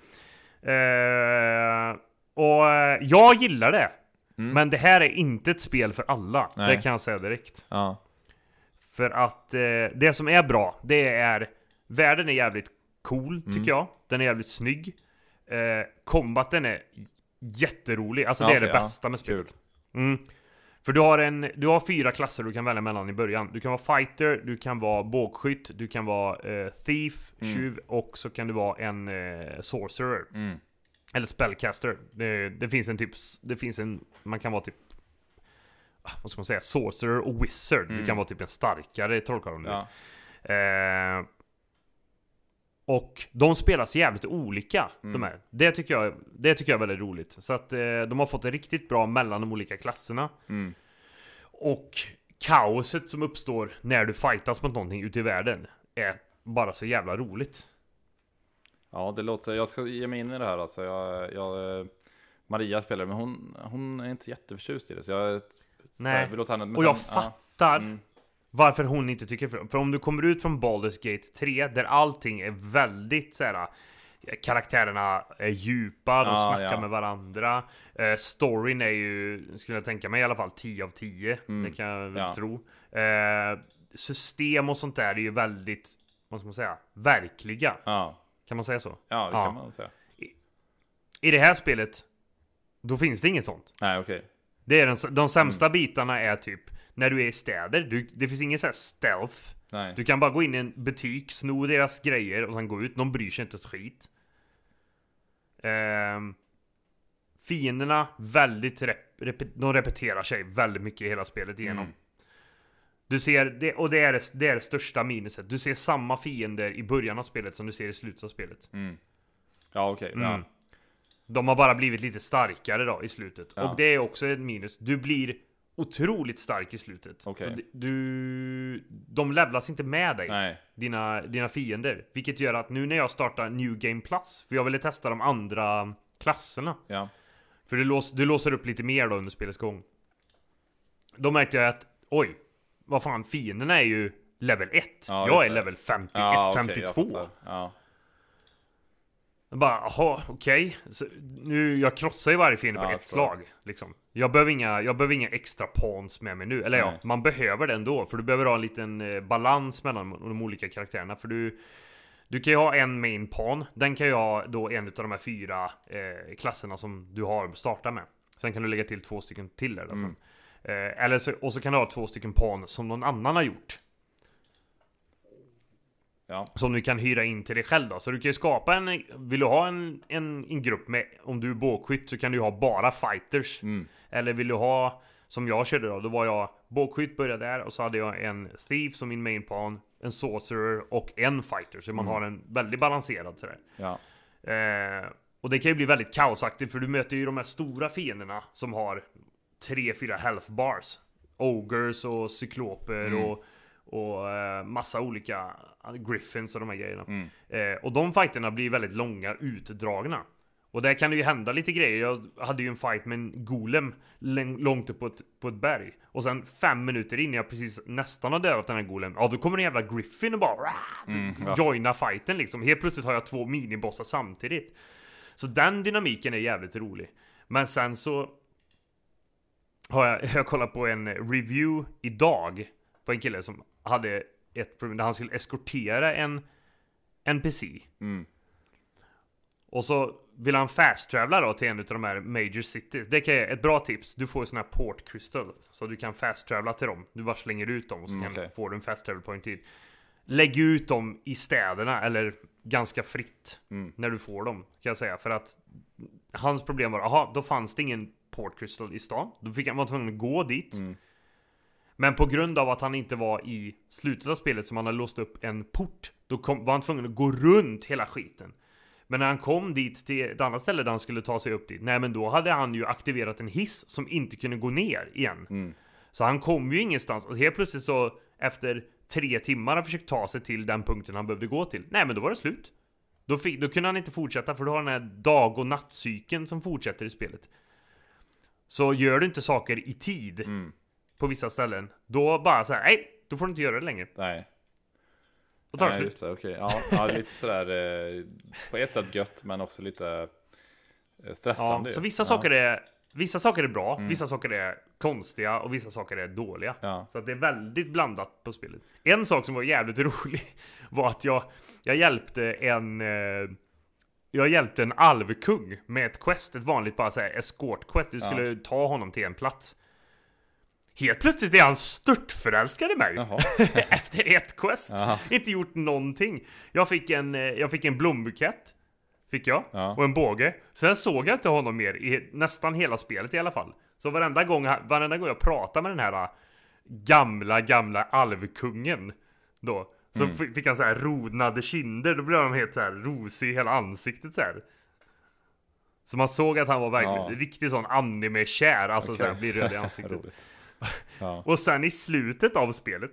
Eh, och eh, jag gillar det. Mm. Men det här är inte ett spel för alla. Nej. Det kan jag säga direkt. Ja. För att eh, det som är bra, det är världen är jävligt cool, tycker Mm. jag. Den är jävligt snygg. Eh, combaten är jätterolig. Alltså Ja, det är okej, det ja. bästa med spelet. Kul. Mm. För du har, en, du har fyra klasser du kan välja mellan i början. Du kan vara fighter, du kan vara bågskytt, du kan vara eh, thief, Mm. tjuv och så kan du vara en eh, sorcerer. Mm. Eller spellcaster. Det, det finns en typ, det finns en, man kan vara typ, ah, vad ska man säga, sorcerer och wizard. Du Mm. kan vara typ en starkare trollkarl om du Ja. vill. eh, Och de spelas jävligt olika, Mm. de här. Det tycker jag, det tycker jag är väldigt roligt. Så att eh, de har fått det riktigt bra mellan de olika klasserna. Mm. Och kaoset som uppstår när du fightas mot någonting ute i världen är bara så jävla roligt. Ja, det låter, jag ska ge mig in i det här alltså. Jag, jag, eh, Maria spelar, men hon, hon är inte jätteförtjust i det. Så jag, så Nej. här, vill låta henne, men Och jag sen- ja. fattar Mm. varför hon inte tycker för. För om du kommer ut från Baldur's Gate tre, där allting är väldigt så här, karaktärerna är djupa, de Ja, snackar ja. med varandra. Eh, storyn är ju, skulle jag tänka mig, i alla fall tio av tio. Mm. Det kan jag väl Ja. tro. Eh, system och sånt där är ju väldigt, vad ska man säga, verkliga. Ja, Kan man säga så? ja det Ja. kan man säga. I det här spelet, då finns det inget sånt. Nej, okej. Det är den, de sämsta Mm. bitarna är typ när du är i städer. Du, det finns ingen sån här stealth. Nej. Du kan bara gå in i en butik, sno deras grejer och sen gå ut. De bryr sig inte ett skit. Ehm, fienderna, väldigt rep, rep, de repeterar sig väldigt mycket i hela spelet igenom. Mm. Du ser, det, och det är det, det är det största minuset. Du ser samma fiender i början av spelet som du ser i slutet av spelet. Mm. Ja, okej. Mm. Ja. De har bara blivit lite starkare då i slutet. Ja. Och det är också ett minus. Du blir otroligt stark i slutet. Okay. Så du, de levlas inte med dig, Nej. Dina, dina fiender. Vilket gör att nu när jag startar New Game Plus, för jag ville testa de andra klasserna. Ja. För du, lås, du låser upp lite mer då under spelets gång. Då märkte jag att, oj, vad fan, fienderna är ju level ett. Ja, jag är det. level femtioett, ja, okay, femtiotvå. Ja. Jag bara, jaha, okej. Okay. Nu, jag krossar ju varje fiende på ja, ett slag. Liksom. Jag behöver inga, jag behöver inga extra pawns med mig nu. Eller Nej. ja, man behöver det ändå. För du behöver ha en liten eh, balans mellan de olika karaktärerna. För du, du kan ju ha en main pawn. Den kan ju ha då en av de här fyra eh, klasserna som du har startat med. Sen kan du lägga till två stycken till där. Mm. Eh, eller så, och så kan du ha två stycken pawn som någon annan har gjort. Ja. Som du kan hyra in till dig själv då. Så du kan ju skapa en, vill du ha en, en, en grupp med, om du är bågskytt så kan du ha bara fighters. Mm. Eller vill du ha, som jag körde då, då var jag bågskytt, började där. Och så hade jag en thief som min main pawn, en sorcerer och en fighter. Så man mm. har en väldigt balanserad sådär. Ja. Eh, och det kan ju bli väldigt kaosaktigt, för du möter ju de här stora fienderna som har tre, fyra health bars. Ogres och cykloper mm. och Och eh, massa olika griffins och de här grejerna. Mm. Eh, och de fighterna blir väldigt långa, utdragna. Och där kan det ju hända lite grejer. Jag hade ju en fight med en golem långt upp på ett, på ett berg. Och sen fem minuter in, jag precis nästan har dödat den här golem. Ja, då kommer en jävla griffin och bara mm, ja. joina fighten liksom. Helt plötsligt har jag två minibossar samtidigt. Så den dynamiken är jävligt rolig. Men sen så har jag, jag kollat på en review idag på en kille som hade ett problem där han skulle eskortera en N P C. Mm. Och så vill han fast-travela då till en av de här major cities. Det kan jag, ett bra tips. Du får ju sån här port crystal. Så du kan fast-travela till dem. Du bara slänger ut dem och så mm, kan okay. får du en fast-travel point tid. Lägg ut dem i städerna eller ganska fritt mm. när du får dem, kan jag säga. För att hans problem var, aha, då fanns det ingen port crystal i stan. Då fick han vara tvungen att gå dit. Mm. Men på grund av att han inte var i slutet av spelet som han hade låst upp en port, då kom, var han tvungen att gå runt hela skiten. Men när han kom dit till ett annat ställe där han skulle ta sig upp dit, nej men då hade han ju aktiverat en hiss som inte kunde gå ner igen. Mm. Så han kom ju ingenstans. Och helt plötsligt så, efter tre timmar han försökt ta sig till den punkten han behövde gå till, nej men då var det slut. Då, fick, då kunde han inte fortsätta, för då har den här dag- och nattcykeln som fortsätter i spelet. Så gör du inte saker i tid mm. på vissa ställen, då bara så här, nej, då får du inte göra det längre. Nej. Och tar nej, slut. just det, okej. Ja, ja, lite sådär eh, på ett sätt gött, men också lite eh, stressande. Ja, så vissa ja. saker är vissa saker är bra, mm. vissa saker är konstiga och vissa saker är dåliga. Ja. Så att det är väldigt blandat på spelet. En sak som var jävligt rolig var att jag jag hjälpte en eh, jag hjälpte en alvkung med ett quest, ett vanligt bara så här escort quest. Du skulle ja. ta honom till en plats. Helt plötsligt är han störtförälskad i mig. Efter ett quest. Jaha. Inte gjort någonting. Jag fick en, jag fick en blombukett. Fick jag. Ja. Och en båge. Sen såg jag inte honom mer i nästan hela spelet i alla fall. Så varenda gång, varenda gång jag pratade med den här gamla, gamla alvkungen då, så mm. fick han så här rodnade kinder. Då blev han helt så här rosig i hela ansiktet så här. Så man såg att han var verkligen ja. riktigt sån anime-kär. Alltså okay. så här, blir röd i ansiktet. Ja. Och sen i slutet av spelet,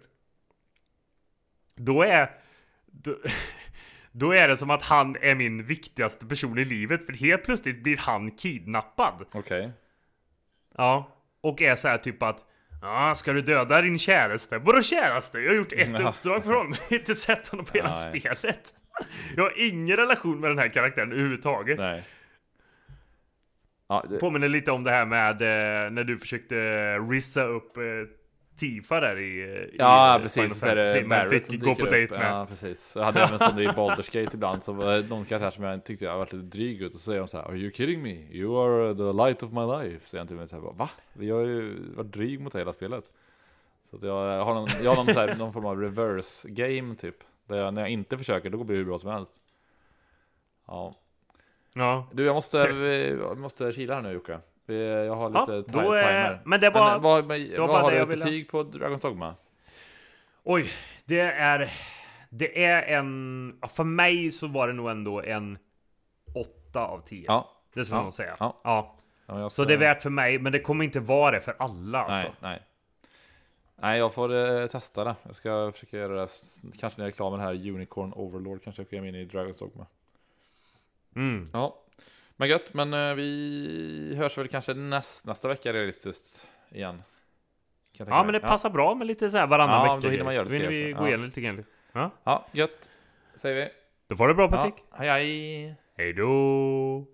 då är då, då är det som att han är min viktigaste person i livet. För helt plötsligt blir han kidnappad. Okej. Okay. Ja. Och är så här typ att, ja, ska du döda din käraste? Vadå käraste? Jag har gjort ett ja. uppdrag för honom. Jag har inte sett honom på hela Nej. spelet. Jag har ingen relation med den här karaktären överhuvudtaget. Nej. Ja, det... Påminner lite om det här med eh, när du försökte rissa upp eh, Tifa där i, i ja, precis. Så är det man fick gå på dejt med. Ja, precis. Jag hade även sån i Baldur's Gate ibland, så var det någon karaktär som jag tyckte jag var lite dryg ut, och så säger de så här: are you kidding me? You are the light of my life. Så jag till mig så här, va? Vi har ju varit dryg mot hela spelet. Så att jag har någon, jag har någon, så här, någon form av reverse game typ. Där jag, när jag inte försöker, då går det hur bra som helst. Ja. Ja. Du, jag måste, jag måste kila här nu, Jocke. Jag har lite ja, då är, timer. Men det var, men, vad, men, det var vad har det du jag betyg ville... på Dragon's Dogma? Oj, det är det är en, för mig så var det nog ändå en åtta av tio. Ja. Det ska ja. man säga. Ja. Ja. Ja, jag Så ska- det är värt för mig, men det kommer inte vara det för alla alltså. Nej, nej. Nej, jag får eh, testa det. Jag ska försöka göra det. Kanske när jag är klar med det här Unicorn Overlord. Kanske jag kan ge mig in i Dragon's Dogma. Mm. Ja, men gött. Men eh, vi hörs väl kanske näst, nästa vecka realistiskt igen. Kan jag tänka Ja, mig. men det passar bra med lite så här varannan Ja, vecka. då hinner man göra det, Då hinner ska jag vi också. gå Ja. igenom lite grann. Ja. Ja, gött. Säger vi. Då var det bra, Ja, Patrik. hej hej. Hej då!